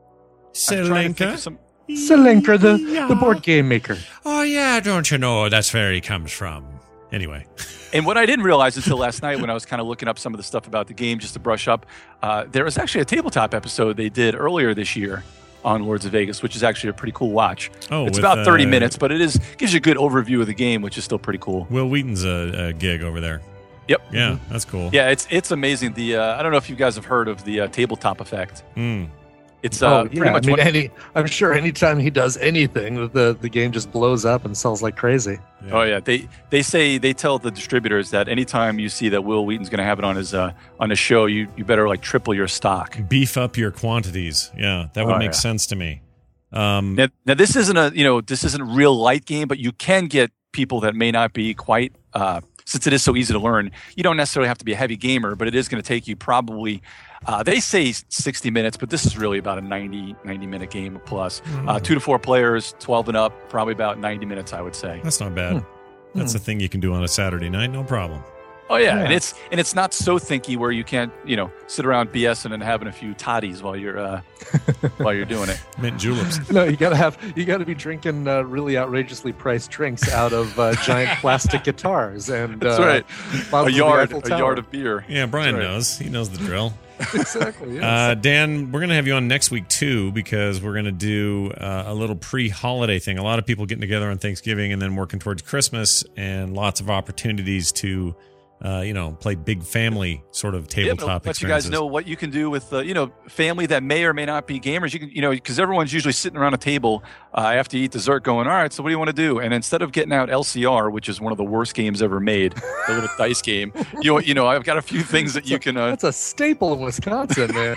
I'm trying to think Selinker? of some- Selinker, the, the board game maker. Oh, yeah, don't you know that's where he comes from. Anyway. And what I didn't realize until last night when I was kind of looking up some of the stuff about the game just to brush up, uh, there was actually a tabletop episode they did earlier this year on Lords of Vegas, which is actually a pretty cool watch. Oh, it's with, about thirty uh, minutes, but it is gives you a good overview of the game, which is still pretty cool. Will Wheaton's a, a gig over there. Yep. Yeah, that's cool. Yeah, it's it's amazing. The uh, I don't know if you guys have heard of the uh, tabletop effect. Mm. It's uh, oh, pretty yeah. much I mean, what, any, I'm sure anytime he does anything, the the game just blows up and sells like crazy. Yeah. Oh yeah, they they say they tell the distributors that anytime you see that Will Wheaton's going to have it on his uh, on his show, you you better like triple your stock. Beef up your quantities. Yeah, that would Oh, make yeah. sense to me. Um, Now, now this isn't a you know this isn't a real light game, but you can get people that may not be quite uh, since it is so easy to learn. You don't necessarily have to be a heavy gamer, but it is going to take you probably. Uh, they say sixty minutes, but this is really about a ninety, ninety minute game plus. Uh, two to four players, twelve and up, probably about ninety minutes, I would say. That's not bad. That's a thing you can do on a Saturday night, no problem. Oh yeah. Yeah. and it's and it's not so thinky where you can't you know sit around BSing and having a few toddies while you're uh, while you're doing it. Mint juleps. No, you gotta have you gotta be drinking uh, really outrageously priced drinks out of uh, giant plastic guitars and That's uh, right. A bottles of the yard, Eiffel a Tower. yard of beer. Yeah, Brian That's right. knows. He knows the drill. Exactly. Yes. Uh, Dan, we're going to have you on next week too, because we're going to do uh, a little pre-holiday thing. A lot of people getting together on Thanksgiving and then working towards Christmas, and lots of opportunities to uh, you know, play big family sort of Yeah, tabletop but let you guys experiences. know what you can do with, uh, you know, family that may or may not be gamers. You can, you know, because everyone's usually sitting around a table uh, after you eat dessert going, all right, so what do you want to do? And instead of getting out L C R, which is one of the worst games ever made, the little dice game, you, you know, I've got a few things that you can. Uh, That's a staple in Wisconsin, man.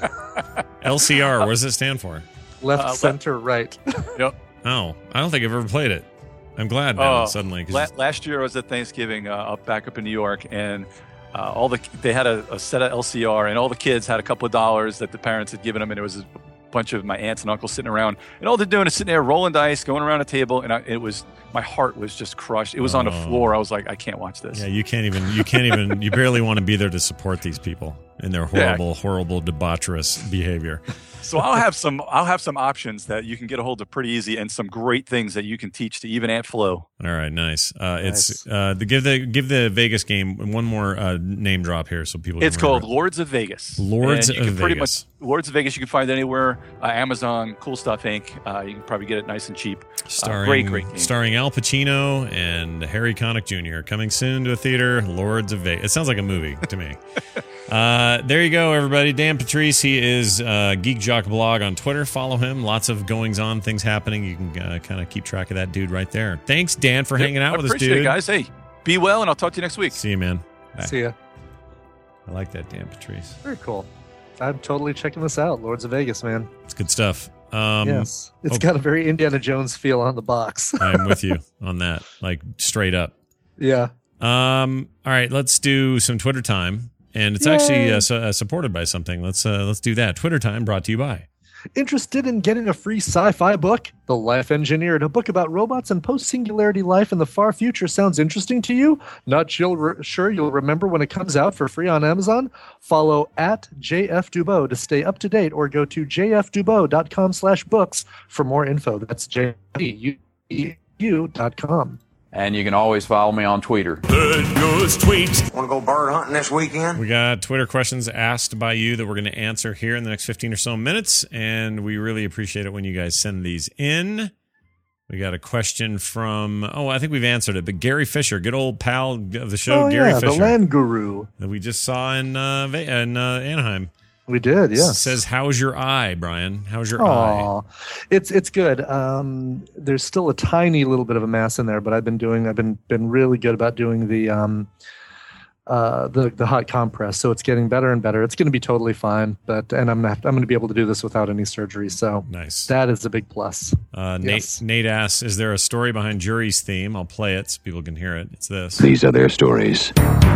L C R, what does it stand for? Left, Uh, center, right. Yep. Oh, I don't think I've ever played it. I'm glad now Oh, suddenly. 'cause La- last year I was at Thanksgiving uh, up back up in New York, and uh, all the they had a, a set of L C R, and all the kids had a couple of dollars that the parents had given them, and there was a bunch of my aunts and uncles sitting around, and all they're doing is sitting there rolling dice, going around a table, and I, it was my heart was just crushed. It was on the Oh. floor. I was like, I can't watch this. yeah, you can't even. You can't even. You barely want to be there to support these people in their Yeah. horrible, horrible, debaucherous behavior. So I'll have some I'll have some options that you can get a hold of pretty easy, and some great things that you can teach to even Aunt Flo. All right, nice. Uh, It's uh, the give the give the Vegas game one more uh, name drop here so people. Can It's called remember. Lords of Vegas. Lords And you of can pretty Vegas. Much, Lords of Vegas. You can find it anywhere. Uh, Amazon, Cool Stuff Incorporated. Uh, you can probably get it nice and cheap. starring uh, great, great game. starring Al Pacino and Harry Connick Junior Coming soon to a theater. Lords of Vegas. It sounds like a movie to me. Uh, there you go, everybody. Dan Patrice, he is uh, Geek Jock Blog on Twitter. Follow him. Lots of goings on, things happening. You can uh, kind of keep track of that dude right there. Thanks, Dan, for hanging out I with us, appreciate dude. it, guys. Hey, be well, and I'll talk to you next week. See you, man. Bye. See ya. I like that, Dan Patrice. Very cool. I'm totally checking this out. Lords of Vegas, man. It's good stuff. Um, yes. It's oh. got a very Indiana Jones feel on the box. I'm with you on that, like straight up. yeah. Um, all right, let's do some Twitter time, and it's Yay. actually uh, su- uh, supported by something. Let's uh, let's do that. Twitter time brought to you by. Interested in getting a free sci-fi book? The Life Engineered, a book about robots and post-singularity life in the far future sounds interesting to you? Not you'll re- sure you'll remember when it comes out for free on Amazon? Follow at J F Dubow to stay up to date, or go to j f dubow dot com slash books for more info. That's J D U U dot com. And you can always follow me on Twitter. Want to go bird hunting this weekend? We got Twitter questions asked by you that we're going to answer here in the next fifteen or so minutes, and we really appreciate it when you guys send these in. We got a question from, oh, I think we've answered it, but Gary Fisher, good old pal of the show, Oh, Gary yeah, Fisher. the land guru. That we just saw in, uh, Ve- in uh, Anaheim. We did, yes. Says, how's your eye, Brian? How's your eye? Aw, it's it's good. Um, there's still a tiny little bit of a mass in there, but I've been doing. I've been been really good about doing the um, uh, the the hot compress, so it's getting better and better. It's going to be totally fine, but and I'm not, I'm going to be able to do this without any surgery. So Nice. that is a big plus. Uh, Yes. Nate, Nate asks, is there a story behind Jury's theme? I'll play it so people can hear it. It's this. These are their stories.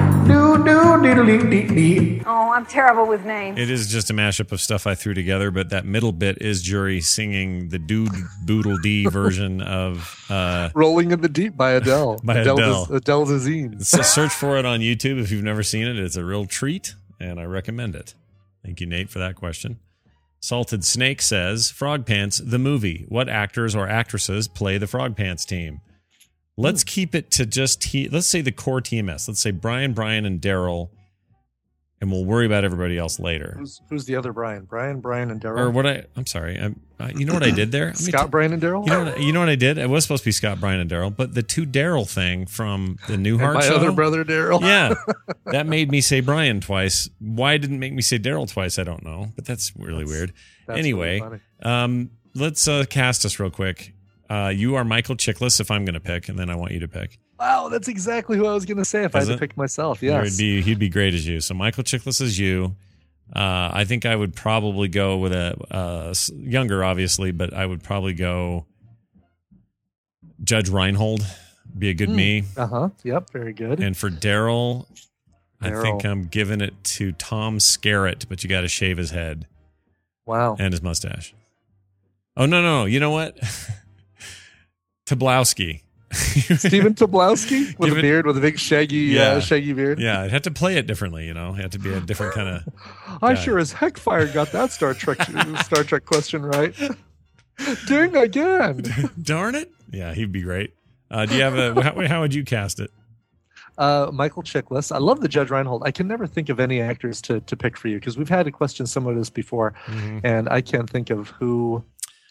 Oh, I'm terrible with names. It is just a mashup of stuff I threw together, but that middle bit is Jury singing the Dude Boodle Dee version of. Uh, Rolling in the Deep by Adele. By Adele. Adele. Adele Zazine. so search for it on YouTube if you've never seen it. It's a real treat, and I recommend it. Thank you, Nate, for that question. Salted Snake says, Frog Pants, the movie. What actors or actresses play the Frog Pants team? Let's keep it to just, T- let's say the core T M S. Let's say Brian, Brian, and Daryl, and we'll worry about everybody else later. Who's, who's the other Brian? Brian, Brian, and Or Daryl. what I, I'm sorry. I'm, uh, you know what I did there? Let me Scott, t- Brian, and Daryl. You know, what, you know what I did? It was supposed to be Scott, Brian, and Daryl, but the two Daryl thing from the And Newhart my show. other brother Daryl. Yeah, that made me say Brian twice. Why didn't it make me say Daryl twice? I don't know, but that's really That's- weird. that's Anyway, really um, let's uh, cast us real quick. Uh, you are Michael Chiklis if I'm going to pick, and then I want you to pick. Wow, that's exactly who I was going to say if I Is had it? to pick myself. He Yes. would be, he'd be great as you. So Michael Chiklis is you. Uh, I think I would probably go with a uh, s- younger, obviously, but I would probably go Judge Reinhold. Be a good Mm. me. Uh huh. Yep. Very good. And for Daryl, I think Daryl. I'm giving it to Tom Skerritt, but you got to shave his head Wow. and his mustache. Oh, no, no. You know what? Toblowski. Stephen Toblowski with Give a it- beard, with a big shaggy, Yeah. uh, shaggy beard. Yeah, I'd have to play it differently, you know? It had to be a different kind of. I guy. sure as heck fire got that Star Trek Star Trek question right. Ding again. Darn it. Yeah, he'd be great. Uh, do you have a. How, how would you cast it? Uh, Michael Chiklis. I love the Judge Reinhold. I can never think of any actors to, to pick for you because we've had a question similar to this before, Mhm. and I can't think of who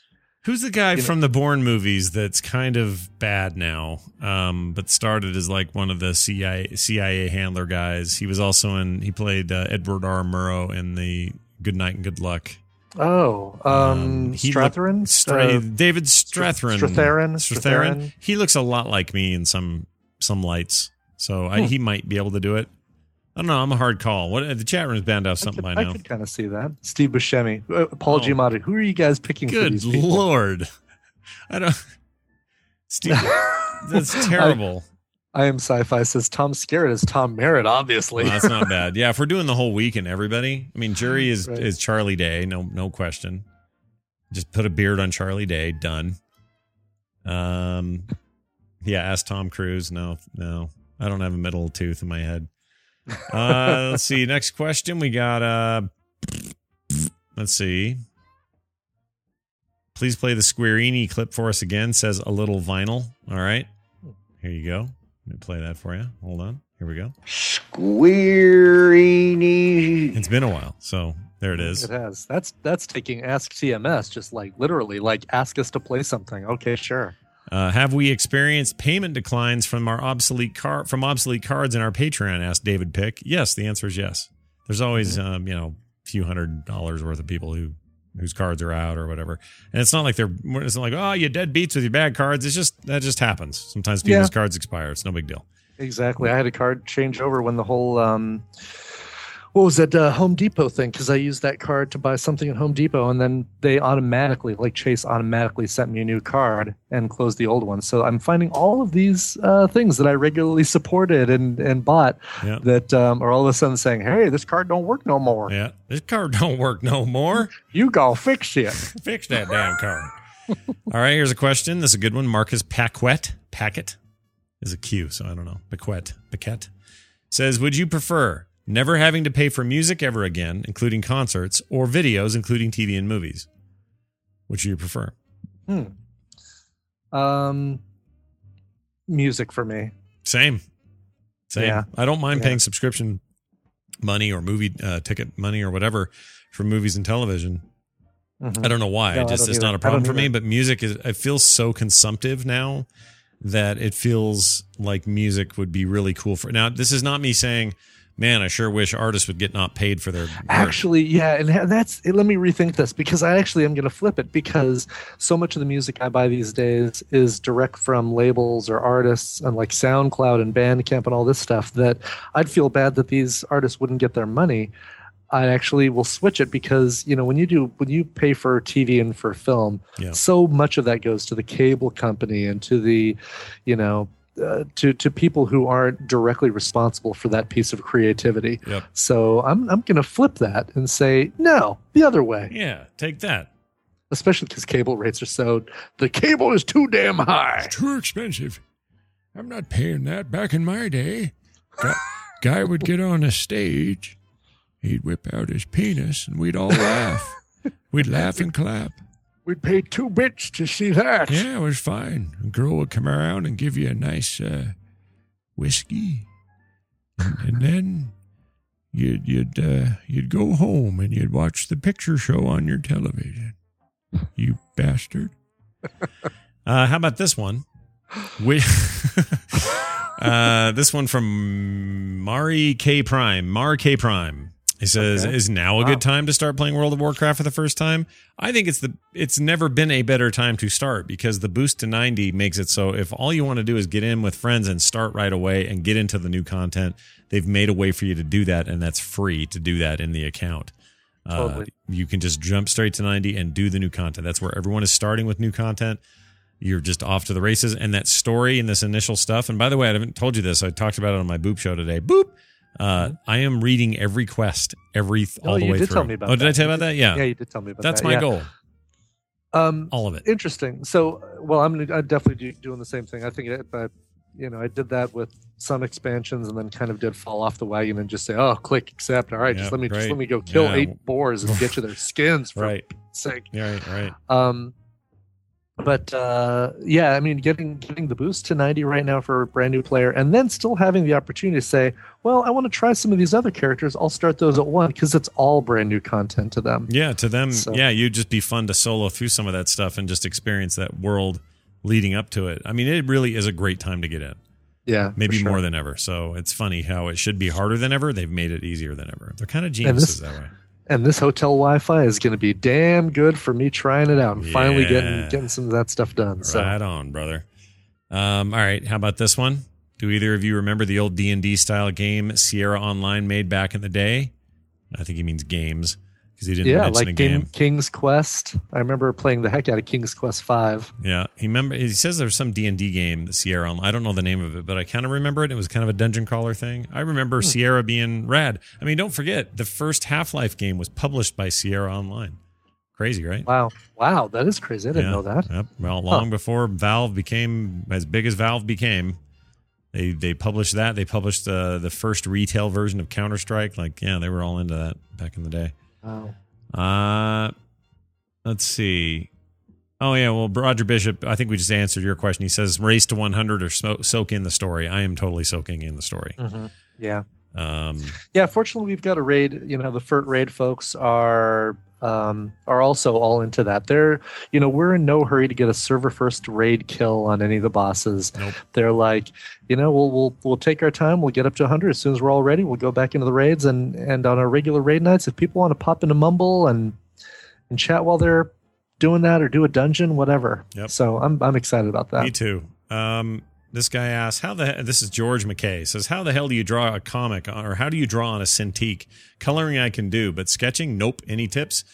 Who's the guy You from the Bourne movies that's kind of bad now, um, but started as like one of the C I A, C I A handler guys? He was also in, he played uh, Edward R. Murrow in the Good Night and Good Luck. Oh, um, he Stratherin? looked- Stra- Uh, David Stratherin. Strathairn? Strathairn. Strathairn? He looks a lot like me in some some lights, so I, Hmm. he might be able to do it. I don't know. I'm a hard call. What the chat room's bound to have something I by could, now. I could kind of see that. Steve Buscemi, uh, Paul Oh. Giamatti. Who are you guys picking for Good these people? Lord. I don't. Steve, that's terrible. I am sci-fi says Tom Skerritt is Tom Merritt, obviously. Well, that's not bad. Yeah, if we're doing the whole week and everybody, I mean, jury is Right. is Charlie Day, no no question. Just put a beard on Charlie Day, done. Um, yeah, ask Tom Cruise. No, no, I don't have a middle tooth in my head. Uh, let's see. Next question, we got. Uh, let's see. Please play the Squarini clip for us again. Says a little vinyl. All right, here you go. Let me play that for you. Hold on. Here we go. Squarini. It's been a while, so there it is. It has. That's that's taking Ask T M S, just like literally, like ask us to play something. Okay, sure. Uh, have we experienced payment declines from our obsolete car from obsolete cards in our Patreon? Asked David Pick. Yes, the answer is yes. There's always um, you know a few hundred dollars worth of people who whose cards are out or whatever, and it's not like they're it's not like oh you dead beats with your bad cards. It's just that just happens. Sometimes people's Yeah. cards expire. It's no big deal. Exactly. I had a card change over when the whole um, what was that uh, Home Depot thing? Because I used that card to buy something at Home Depot, and then they automatically, like Chase, automatically sent me a new card and closed the old one. So I'm finding all of these uh, things that I regularly supported and and bought Yeah. that um, are all of a sudden saying, "Hey, this card don't work no more. Yeah, this card don't work no more. You go fix it." Fix that damn card. All right, here's a question. This is a good one. Marcus Paquette. Packet is a Q, so I don't know. Paquette. Paquette says, would you prefer never having to pay for music ever again, including concerts, or videos, including T V and movies? Which do you prefer? Hmm. Um, music for me. Same. Same. Yeah. I don't mind Yeah. paying subscription money or movie uh, ticket money or whatever for movies and television. Mhm. I don't know why. No, it I just don't it's either. not a I problem don't for me. either. But music is it feels so consumptive now that it feels like music would be really cool for now. This is not me saying, man, I sure wish artists would get not paid for their work. Actually, yeah, and ha- that's let me rethink this because I actually am going to flip it because so much of the music I buy these days is direct from labels or artists and like SoundCloud and Bandcamp and all this stuff that I'd feel bad that these artists wouldn't get their money. I actually will switch it because you know when you do when you pay for T V and for film, Yeah. so much of that goes to the cable company and to the, you know. Uh, to to people who aren't directly responsible for that piece of creativity. Yep. So I'm I'm going to flip that and say no, the other way. Yeah, take that. Especially because cable rates are so the cable is too damn high. Too expensive. I'm not paying that. Back in my day, guy, guy would get on a stage, he'd whip out his penis, and we'd all laugh. We'd laugh and clap. We'd pay two bits to see that. Yeah, it was fine. A girl would come around and give you a nice uh, whiskey, and, and then you'd you'd uh, you'd go home and you'd watch the picture show on your television. You bastard. Uh, how about this one? We, uh, this one from Mari K Prime. Mar K Prime. He says, Okay. "Is now a Wow. good time to start playing World of Warcraft for the first time?" I think it's the it's never been a better time to start because the boost to ninety makes it so if all you want to do is get in with friends and start right away and get into the new content, they've made a way for you to do that, and that's free to do that in the account. Uh, Totally. you can just jump straight to ninety and do the new content. That's where everyone is starting with new content. You're just off to the races, and that story and this initial stuff. And by the way, I haven't told you this. I talked about it on my Boop show today. Boop. Uh, I am reading every quest, every all Oh, the you way did through. tell me about oh, did that. I tell you You about did- that? Yeah, yeah, you did tell me about That's that, my yeah. goal. Um, All of it. Interesting. So, well, I'm, gonna- I'm definitely do, doing the same thing. I think, it, but you know, I did that with some expansions, and then kind of did fall off the wagon and just say, "Oh, click accept." All right, Yeah, just let me great. just let me go kill Yeah. eight boars and get you their skins for Right. sake. Yeah, right, right. Um, But uh, yeah, I mean, getting getting the boost to ninety right now for a brand new player, and then still having the opportunity to say, well, I want to try some of these other characters. I'll start those at one because it's all brand new content to them. Yeah, to them, So- yeah, you'd just be fun to solo through some of that stuff and just experience that world leading up to it. I mean, it really is a great time to get in. Yeah, Maybe for sure. more than ever. So it's funny how it should be harder than ever. They've made it easier than ever. They're kind of And geniuses this, that way. and this hotel Wi-Fi is going to be damn good for me trying it out and finally Yeah. getting getting some of that stuff done. So Right on, brother. Um, all right, how about this one? Do either of you remember the old D and D style game Sierra Online made back in the day? I think he means games because he didn't yeah, mention like a game. King, King's Quest. I remember playing the heck out of King's Quest Five. Yeah, he remember. He says there's some D and D game, the Sierra Online. I don't know the name of it, but I kind of remember it. It was kind of a dungeon crawler thing. I remember Hmm. Sierra being rad. I mean, don't forget the first Half-Life game was published by Sierra Online. Crazy, right? Wow, wow, that is crazy. I didn't Yeah. know that. Yep. Well, long before Valve became as big as Valve became, they they published that. They published the the first retail version of Counter Strike. Like, yeah, they were all into that back in the day. Wow. Uh, let's see. Oh yeah, well, Roger Bishop, I think we just answered your question. He says, "Race to one hundred or so- soak in the story." I am totally soaking in the story. Mm-hmm. Yeah. Um, Yeah, fortunately, we've got a raid. You know, the F E R T raid folks are um, are also all into that. They're, you know, we're in no hurry to get a server first raid kill on any of the bosses. Nope. They're like, you know, we'll we'll we'll take our time. We'll get up to one hundred as soon as we're all ready. We'll go back into the raids, and and on our regular raid nights, if people want to pop into Mumble and and chat while they're doing that or do a dungeon, whatever. Yep. So I'm I'm excited about that. Me too. Um, this guy asks, "How the he-" this is George McKay says, how the hell do you draw a comic on, or how do you draw on a Cintiq? Coloring I can do, but sketching, nope. Any tips?"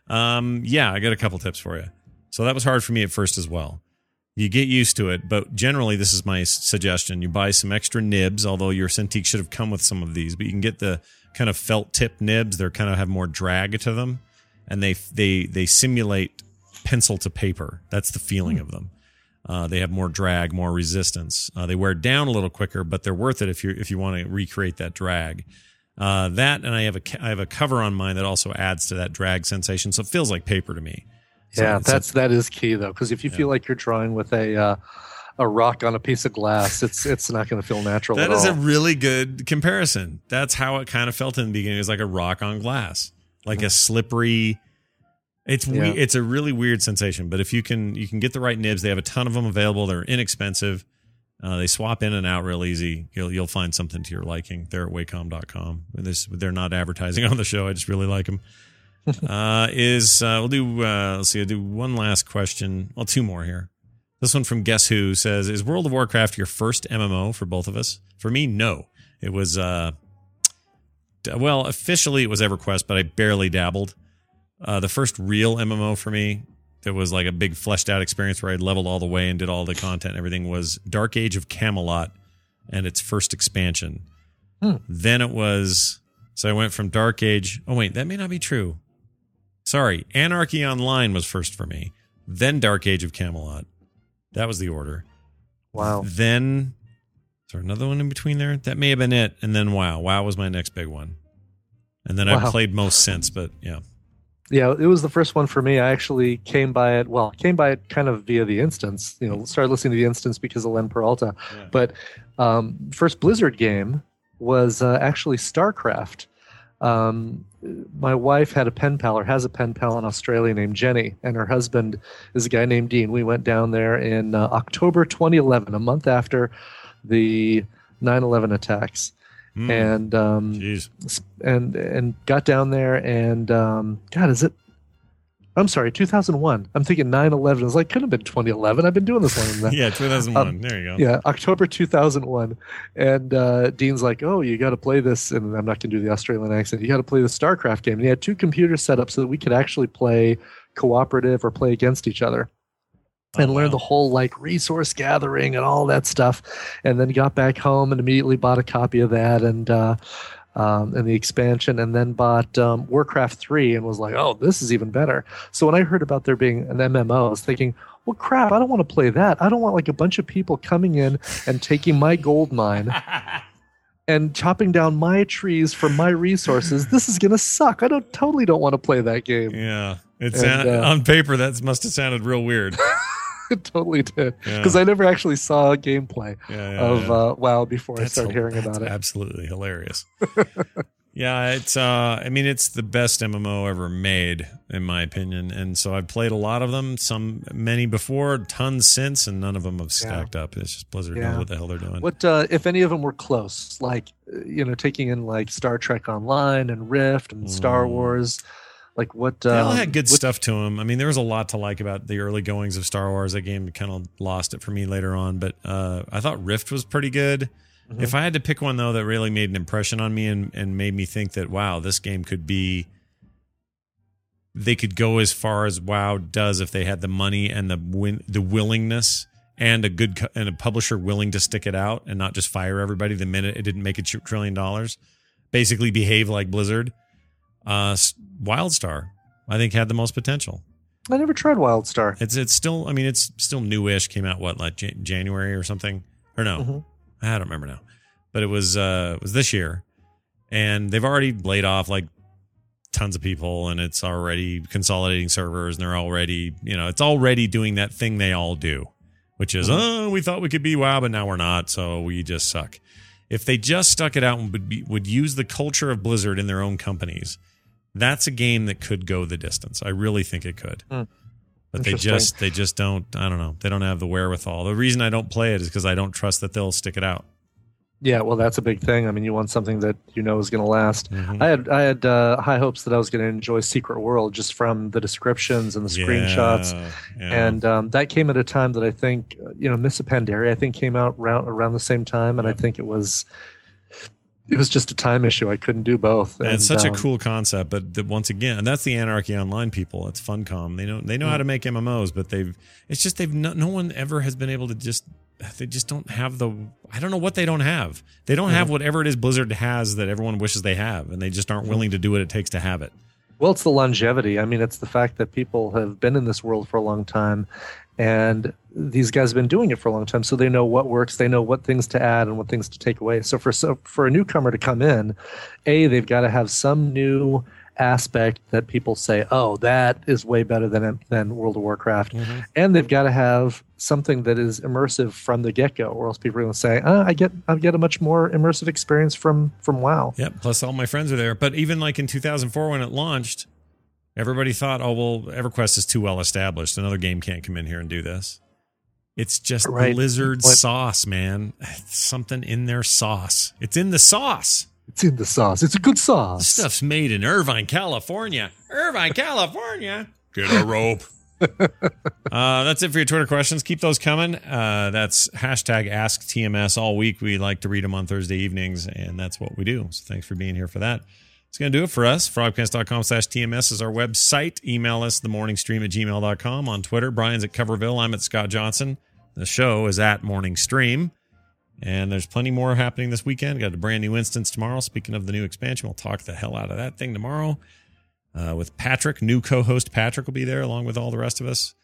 Um, yeah, I got a couple tips for you. So that was hard for me at first as well. You get used to it, but generally this is my s- suggestion. You buy some extra nibs, although your Cintiq should have come with some of these, but you can get the kind of felt tip nibs. They're kind of have more drag to them, and they they they simulate pencil to paper. That's the feeling of them. Uh, they have more drag, more resistance. Uh, they wear down a little quicker, but they're worth it if you if you want to recreate that drag. Uh, that and I have a I have a cover on mine that also adds to that drag sensation, so it feels like paper to me. So Yeah, it's a- that's that is key though, because if you feel like you're drawing with a uh, a rock on a piece of glass, it's it's not going to feel natural. that at is all. a really good comparison. That's how it kind of felt in the beginning. It was like a rock on glass, like a slippery. It's we, Yeah. it's a really weird sensation, but if you can you can get the right nibs, they have a ton of them available. They're inexpensive. Uh, they swap in and out real easy. You'll you'll find something to your liking. They're at wacom dot com. This, they're not advertising on the show. I just really like them. uh, is uh, we'll do uh, let's see. I'll do one last question. Well, two more here. This one from Guess Who says, "Is World of Warcraft your first M M O for both of us?" For me, no. It was uh, d- well officially it was EverQuest, but I barely dabbled. Uh, the first real M M O for me that was like a big fleshed out experience where I leveled all the way and did all the content and everything was Dark Age of Camelot and its first expansion. Hmm. Then it was, so I went from Dark Age. Oh, wait, that may not be true. Sorry. Anarchy Online was first for me. Then Dark Age of Camelot. That was the order. Wow. Then, is there another one in between there? That may have been it. And then WoW. WoW was my next big one. And then I've Wow. played most since, but yeah. Yeah, it was the first one for me. I actually came by it, well, came by it kind of via the instance, you know, started listening to the instance because of Len Peralta. Yeah. But um, first Blizzard game was uh, actually StarCraft. Um, my wife had a pen pal, or has a pen pal in Australia named Jenny, and her husband is a guy named Dean. We went down there in uh, October twenty eleven, a month after the nine eleven attacks. Mm. And um, Jeez. and and got down there and um, God, is it? I'm sorry, two thousand one. I'm thinking nine eleven. It's like couldn't have been twenty eleven. I've been doing this longer than that. Yeah, two thousand one. Um, there you go. Yeah, October two thousand one. And uh, Dean's like, "Oh, you got to play this." And I'm not going to do the Australian accent. You got to play the StarCraft game. And he had two computers set up so that we could actually play cooperative or play against each other. And Oh, learned wow. the whole like resource gathering and all that stuff, and then got back home and immediately bought a copy of that and uh, um, and the expansion, and then bought um, Warcraft three and was like, oh, this is even better. So when I heard about there being an M M O, I was thinking, well, crap, I don't want to play that. I don't want like a bunch of people coming in and taking my gold mine and chopping down my trees for my resources. This is gonna suck. I don't totally don't want to play that game. Yeah. It's And, uh, on paper that must have sounded real weird. It totally did. Yeah. Because I never actually saw gameplay Yeah, yeah, of yeah. Uh, WoW before That's I started a- hearing that's about it. Absolutely hilarious. Yeah, it's. Uh, I mean, it's the best M M O ever made, in my opinion. And so I've played a lot of them, some many before, tons since, and none of them have stacked up. It's just Blizzard Yeah. knows what the hell they're doing. What uh, if any of them were close? Like, uh, you know, taking in like Star Trek Online and Rift and Star Wars. Like what? They all um, had good what- stuff to them. I mean, there was a lot to like about the early goings of Star Wars. That game kind of lost it for me later on, but uh, I thought Rift was pretty good. Mm-hmm. If I had to pick one though that really made an impression on me and, and made me think that wow, this game could be, they could go as far as WoW does if they had the money and the win, the willingness and a good co- and a publisher willing to stick it out and not just fire everybody the minute it didn't make a tr- trillion dollars. Basically, behave like Blizzard. Uh, S- WildStar, I think, had the most potential. I never tried WildStar. It's it's still, I mean, it's still newish. Came out what, like Jan- January or something, or no, Mhm. I don't remember now. But it was uh, it was this year, and they've already laid off like tons of people, and it's already consolidating servers, and they're already, you know, it's already doing that thing they all do, which is, oh, we thought we could be WoW, but now we're not, so we just suck. If they just stuck it out and would be, would use the culture of Blizzard in their own companies, that's a game that could go the distance. I really think it could. Hmm. But they Interesting. just they just don't, I don't know. They don't have the wherewithal. The reason I don't play it is because I don't trust that they'll stick it out. Yeah, well, that's a big thing. I mean, you want something that you know is going to last. Mhm. I had I had uh, high hopes that I was going to enjoy Secret World just from the descriptions and the screenshots, Yeah, yeah. and um, that came at a time that I think uh, you know Mists of Pandaria I think came out around around the same time, and I think it was it was just a time issue. I couldn't do both. And And, it's such um, a cool concept, but the, once again, and that's the Anarchy Online people. It's Funcom. They know they know how to make M M Os, but they've it's just they've no, no one ever has been able to just they just don't have the I don't know what they don't have. They don't have whatever it is Blizzard has that everyone wishes they have, and they just aren't willing to do what it takes to have it. Well, it's the longevity. I mean, it's the fact that people have been in this world for a long time, and these guys have been doing it for a long time, so they know what works. They know what things to add and what things to take away. So for so for a newcomer to come in, A, they've got to have some new aspect that people say, oh, that is way better than than World of Warcraft. Mm-hmm. And they've got to have something that is immersive from the get-go, or else people are going to say, oh, I get I get a much more immersive experience from from WoW. Yep. Plus, all my friends are there. But even like in two thousand four when it launched, everybody thought, oh, well, EverQuest is too well established. Another game can't come in here and do this. It's just Right. Blizzard What- sauce, man. It's something in their sauce. It's in the sauce. It's in the sauce. It's a good This sauce. stuff's made in Irvine, California. Irvine, California. Get a rope. uh, that's it for your Twitter questions. Keep those coming. Uh, that's hashtag Ask T M S all week. We like to read them on Thursday evenings, and that's what we do. So thanks for being here for that. It's going to do it for us. frogpants.com slash TMS is our website. Email us, themorningstream at gmail dot com. On Twitter, Brian's at Coverville. I'm at Scott Johnson. The show is at Morning Stream. And there's plenty more happening this weekend. Got a brand new instance tomorrow. Speaking of the new expansion, we'll talk the hell out of that thing tomorrow uh, with Patrick. New co-host Patrick will be there along with all the rest of us.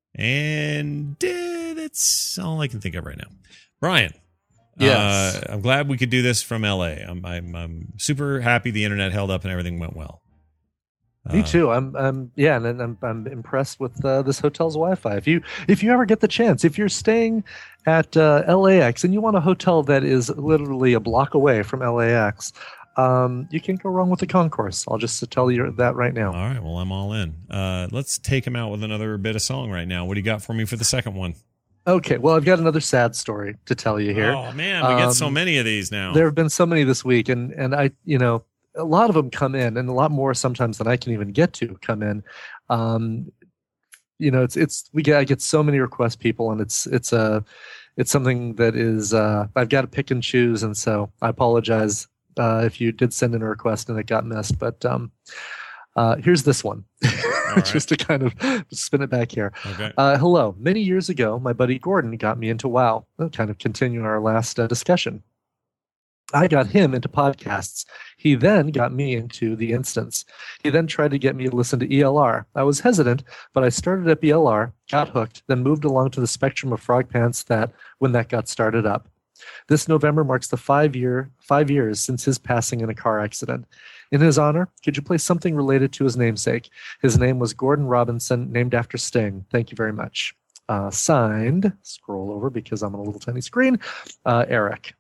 And uh, that's all I can think of right now. Brian. Yes. Uh, I'm glad we could do this from L A. I'm, I'm, I'm super happy the internet held up and everything went well. Me Uh, too. I'm, I'm, yeah, and I'm, I'm impressed with uh, this hotel's Wi-Fi. If you, if you ever get the chance, if you're staying at uh, L A X and you want a hotel that is literally a block away from L A X, um, you can't go wrong with the concourse. I'll just tell you that right now. All right. Well, I'm all in. Uh, let's take him out with another bit of song right now. What do you got for me for the second one? Okay. Well, I've got another sad story to tell you here. Oh man, we get so Um, many of these now. There have been so many this week, and and I, you know, a lot of them come in, and a lot more sometimes than I can even get to come in. Um, you know, it's it's we get I get so many requests, people, and it's it's a it's something that is uh, I've got to pick and choose, and so I apologize uh, if you did send in a request and it got missed. But um, uh, here's this one, right. just to kind of spin it back here. Okay. Uh, hello. Many years ago, my buddy Gordon got me into WoW. I'll kind of continue our last uh, discussion. I got him into podcasts. He then got me into the instance. He then tried to get me to listen to E L R. I was hesitant, but I started at E L R, got hooked, then moved along to the spectrum of Frog Pants that when that got started up. This November marks the five year five years since his passing in a car accident. In his honor, could you play something related to his namesake? His name was Gordon Robinson, named after Sting. Thank you very much. Uh, signed, scroll over because I'm on a little tiny screen, uh, Eric.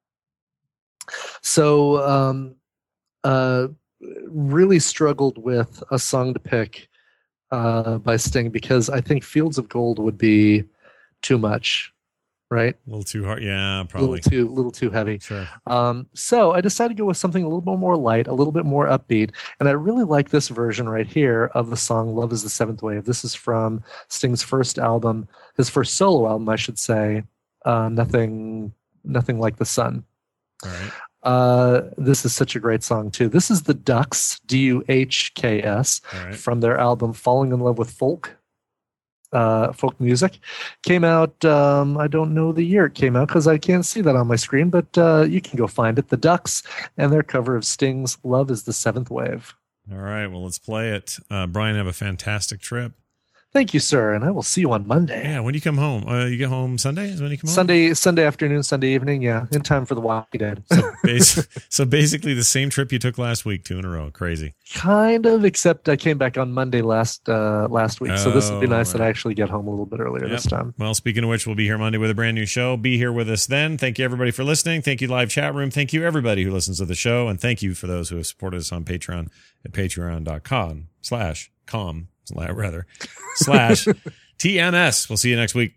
So, um, uh, really struggled with a song to pick uh, by Sting because I think Fields of Gold would be too much, right? A little too hard. Yeah, A probably. little too, little too heavy. Sure. Um, so I decided to go with something a little bit more light, a little bit more upbeat. And I really like this version right here of the song Love is the Seventh Wave. This is from Sting's first album, his first solo album, I should say, uh, Nothing Nothing Like the Sun. All right. Uh, this is such a great song, too. This is the Duhks, D U H K S, All right. from their album Falling in Love with Folk. Uh, folk music came out. Um, I don't know the year it came out because I can't see that on my screen, but uh, you can go find it. The Duhks and their cover of Sting's "Love Is the Seventh Wave." All right. Well, let's play it. Uh, Brian, have a fantastic trip. Thank you, sir, and I will see you on Monday. Yeah. When do you come home? Uh, you get home Sunday? Is when you come home? Sunday, Sunday afternoon, Sunday evening. Yeah, in time for the Walking Dead. So, bas- so basically, the same trip you took last week, two in a row. Crazy. Kind of, except I came back on Monday last uh, last week, so this would be Oh, nice right. that I actually get home a little bit earlier Yep. this time. Well, speaking of which, we'll be here Monday with a brand new show. Be here with us then. Thank you, everybody, for listening. Thank you, live chat room. Thank you, everybody who listens to the show. And thank you for those who have supported us on Patreon at patreon.com slash com, rather, slash T M S. We'll see you next week.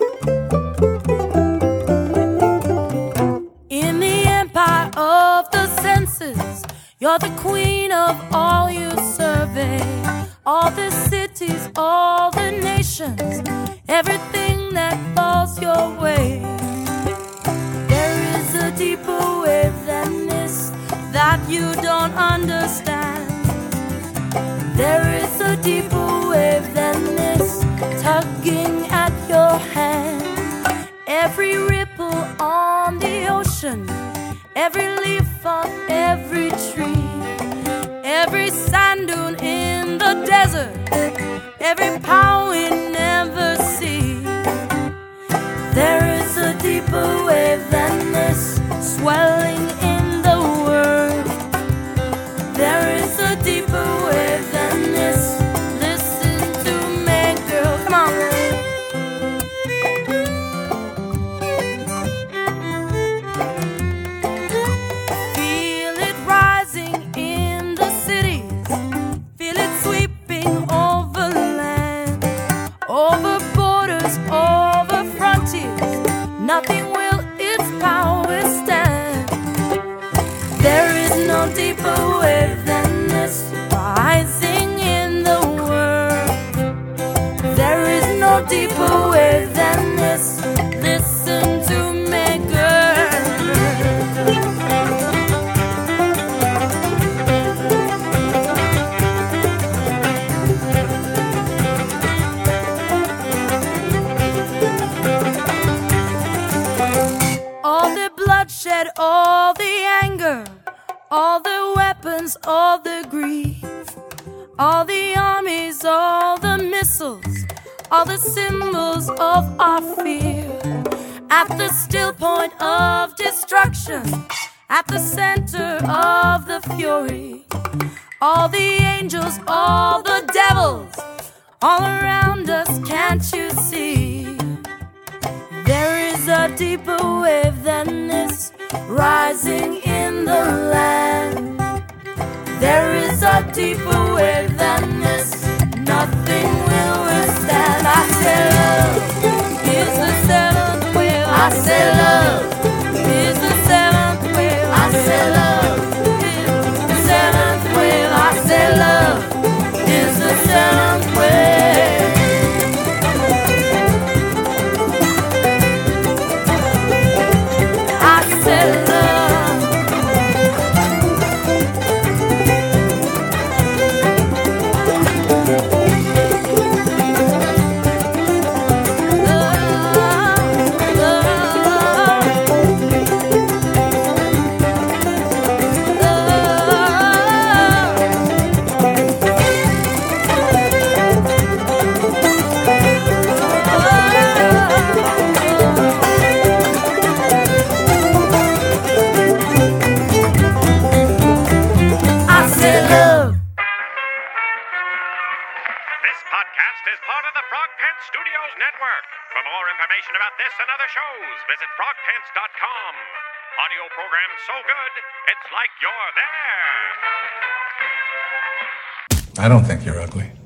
In the empire of the senses, you're the queen of all you survey. All the cities, all the nations, everything that falls your way. There is a deeper wave than this that you don't understand. There is a deeper wave than this tugging at your hand. Every ripple on the ocean, every leaf on every tree, every sand dune in the desert, every power we never see. There is a deeper wave than this swelling in the world. There is a deeper wave than this. Listen to me, girl, come on. Feel it rising in the cities. Feel it sweeping over land, over borders, over frontiers. Nothing will its power stand. There is no deeper wave than this rising in the world. There is no deeper wave than this. Listen to me, girl. All the bloodshed, all the anger, all the weapons, all the grief, all the armies, all the missiles, all the symbols of our fear. At the still point of destruction, at the center of the fury, all the angels, all the devils, all around us, can't you see? There is a deeper wave than this rising in the land. There is a deeper wave than this. Nothing will withstand. I say love is the seventh wave. I say love is the seventh wave. I say love is the seventh wave. I say love is the seventh wave. I say love. Love, love. podcast is part of the Frog Pants Studios Network. For more information about this and other shows, visit frog pants dot com. Audio program so good, it's like you're there. I don't think you're ugly.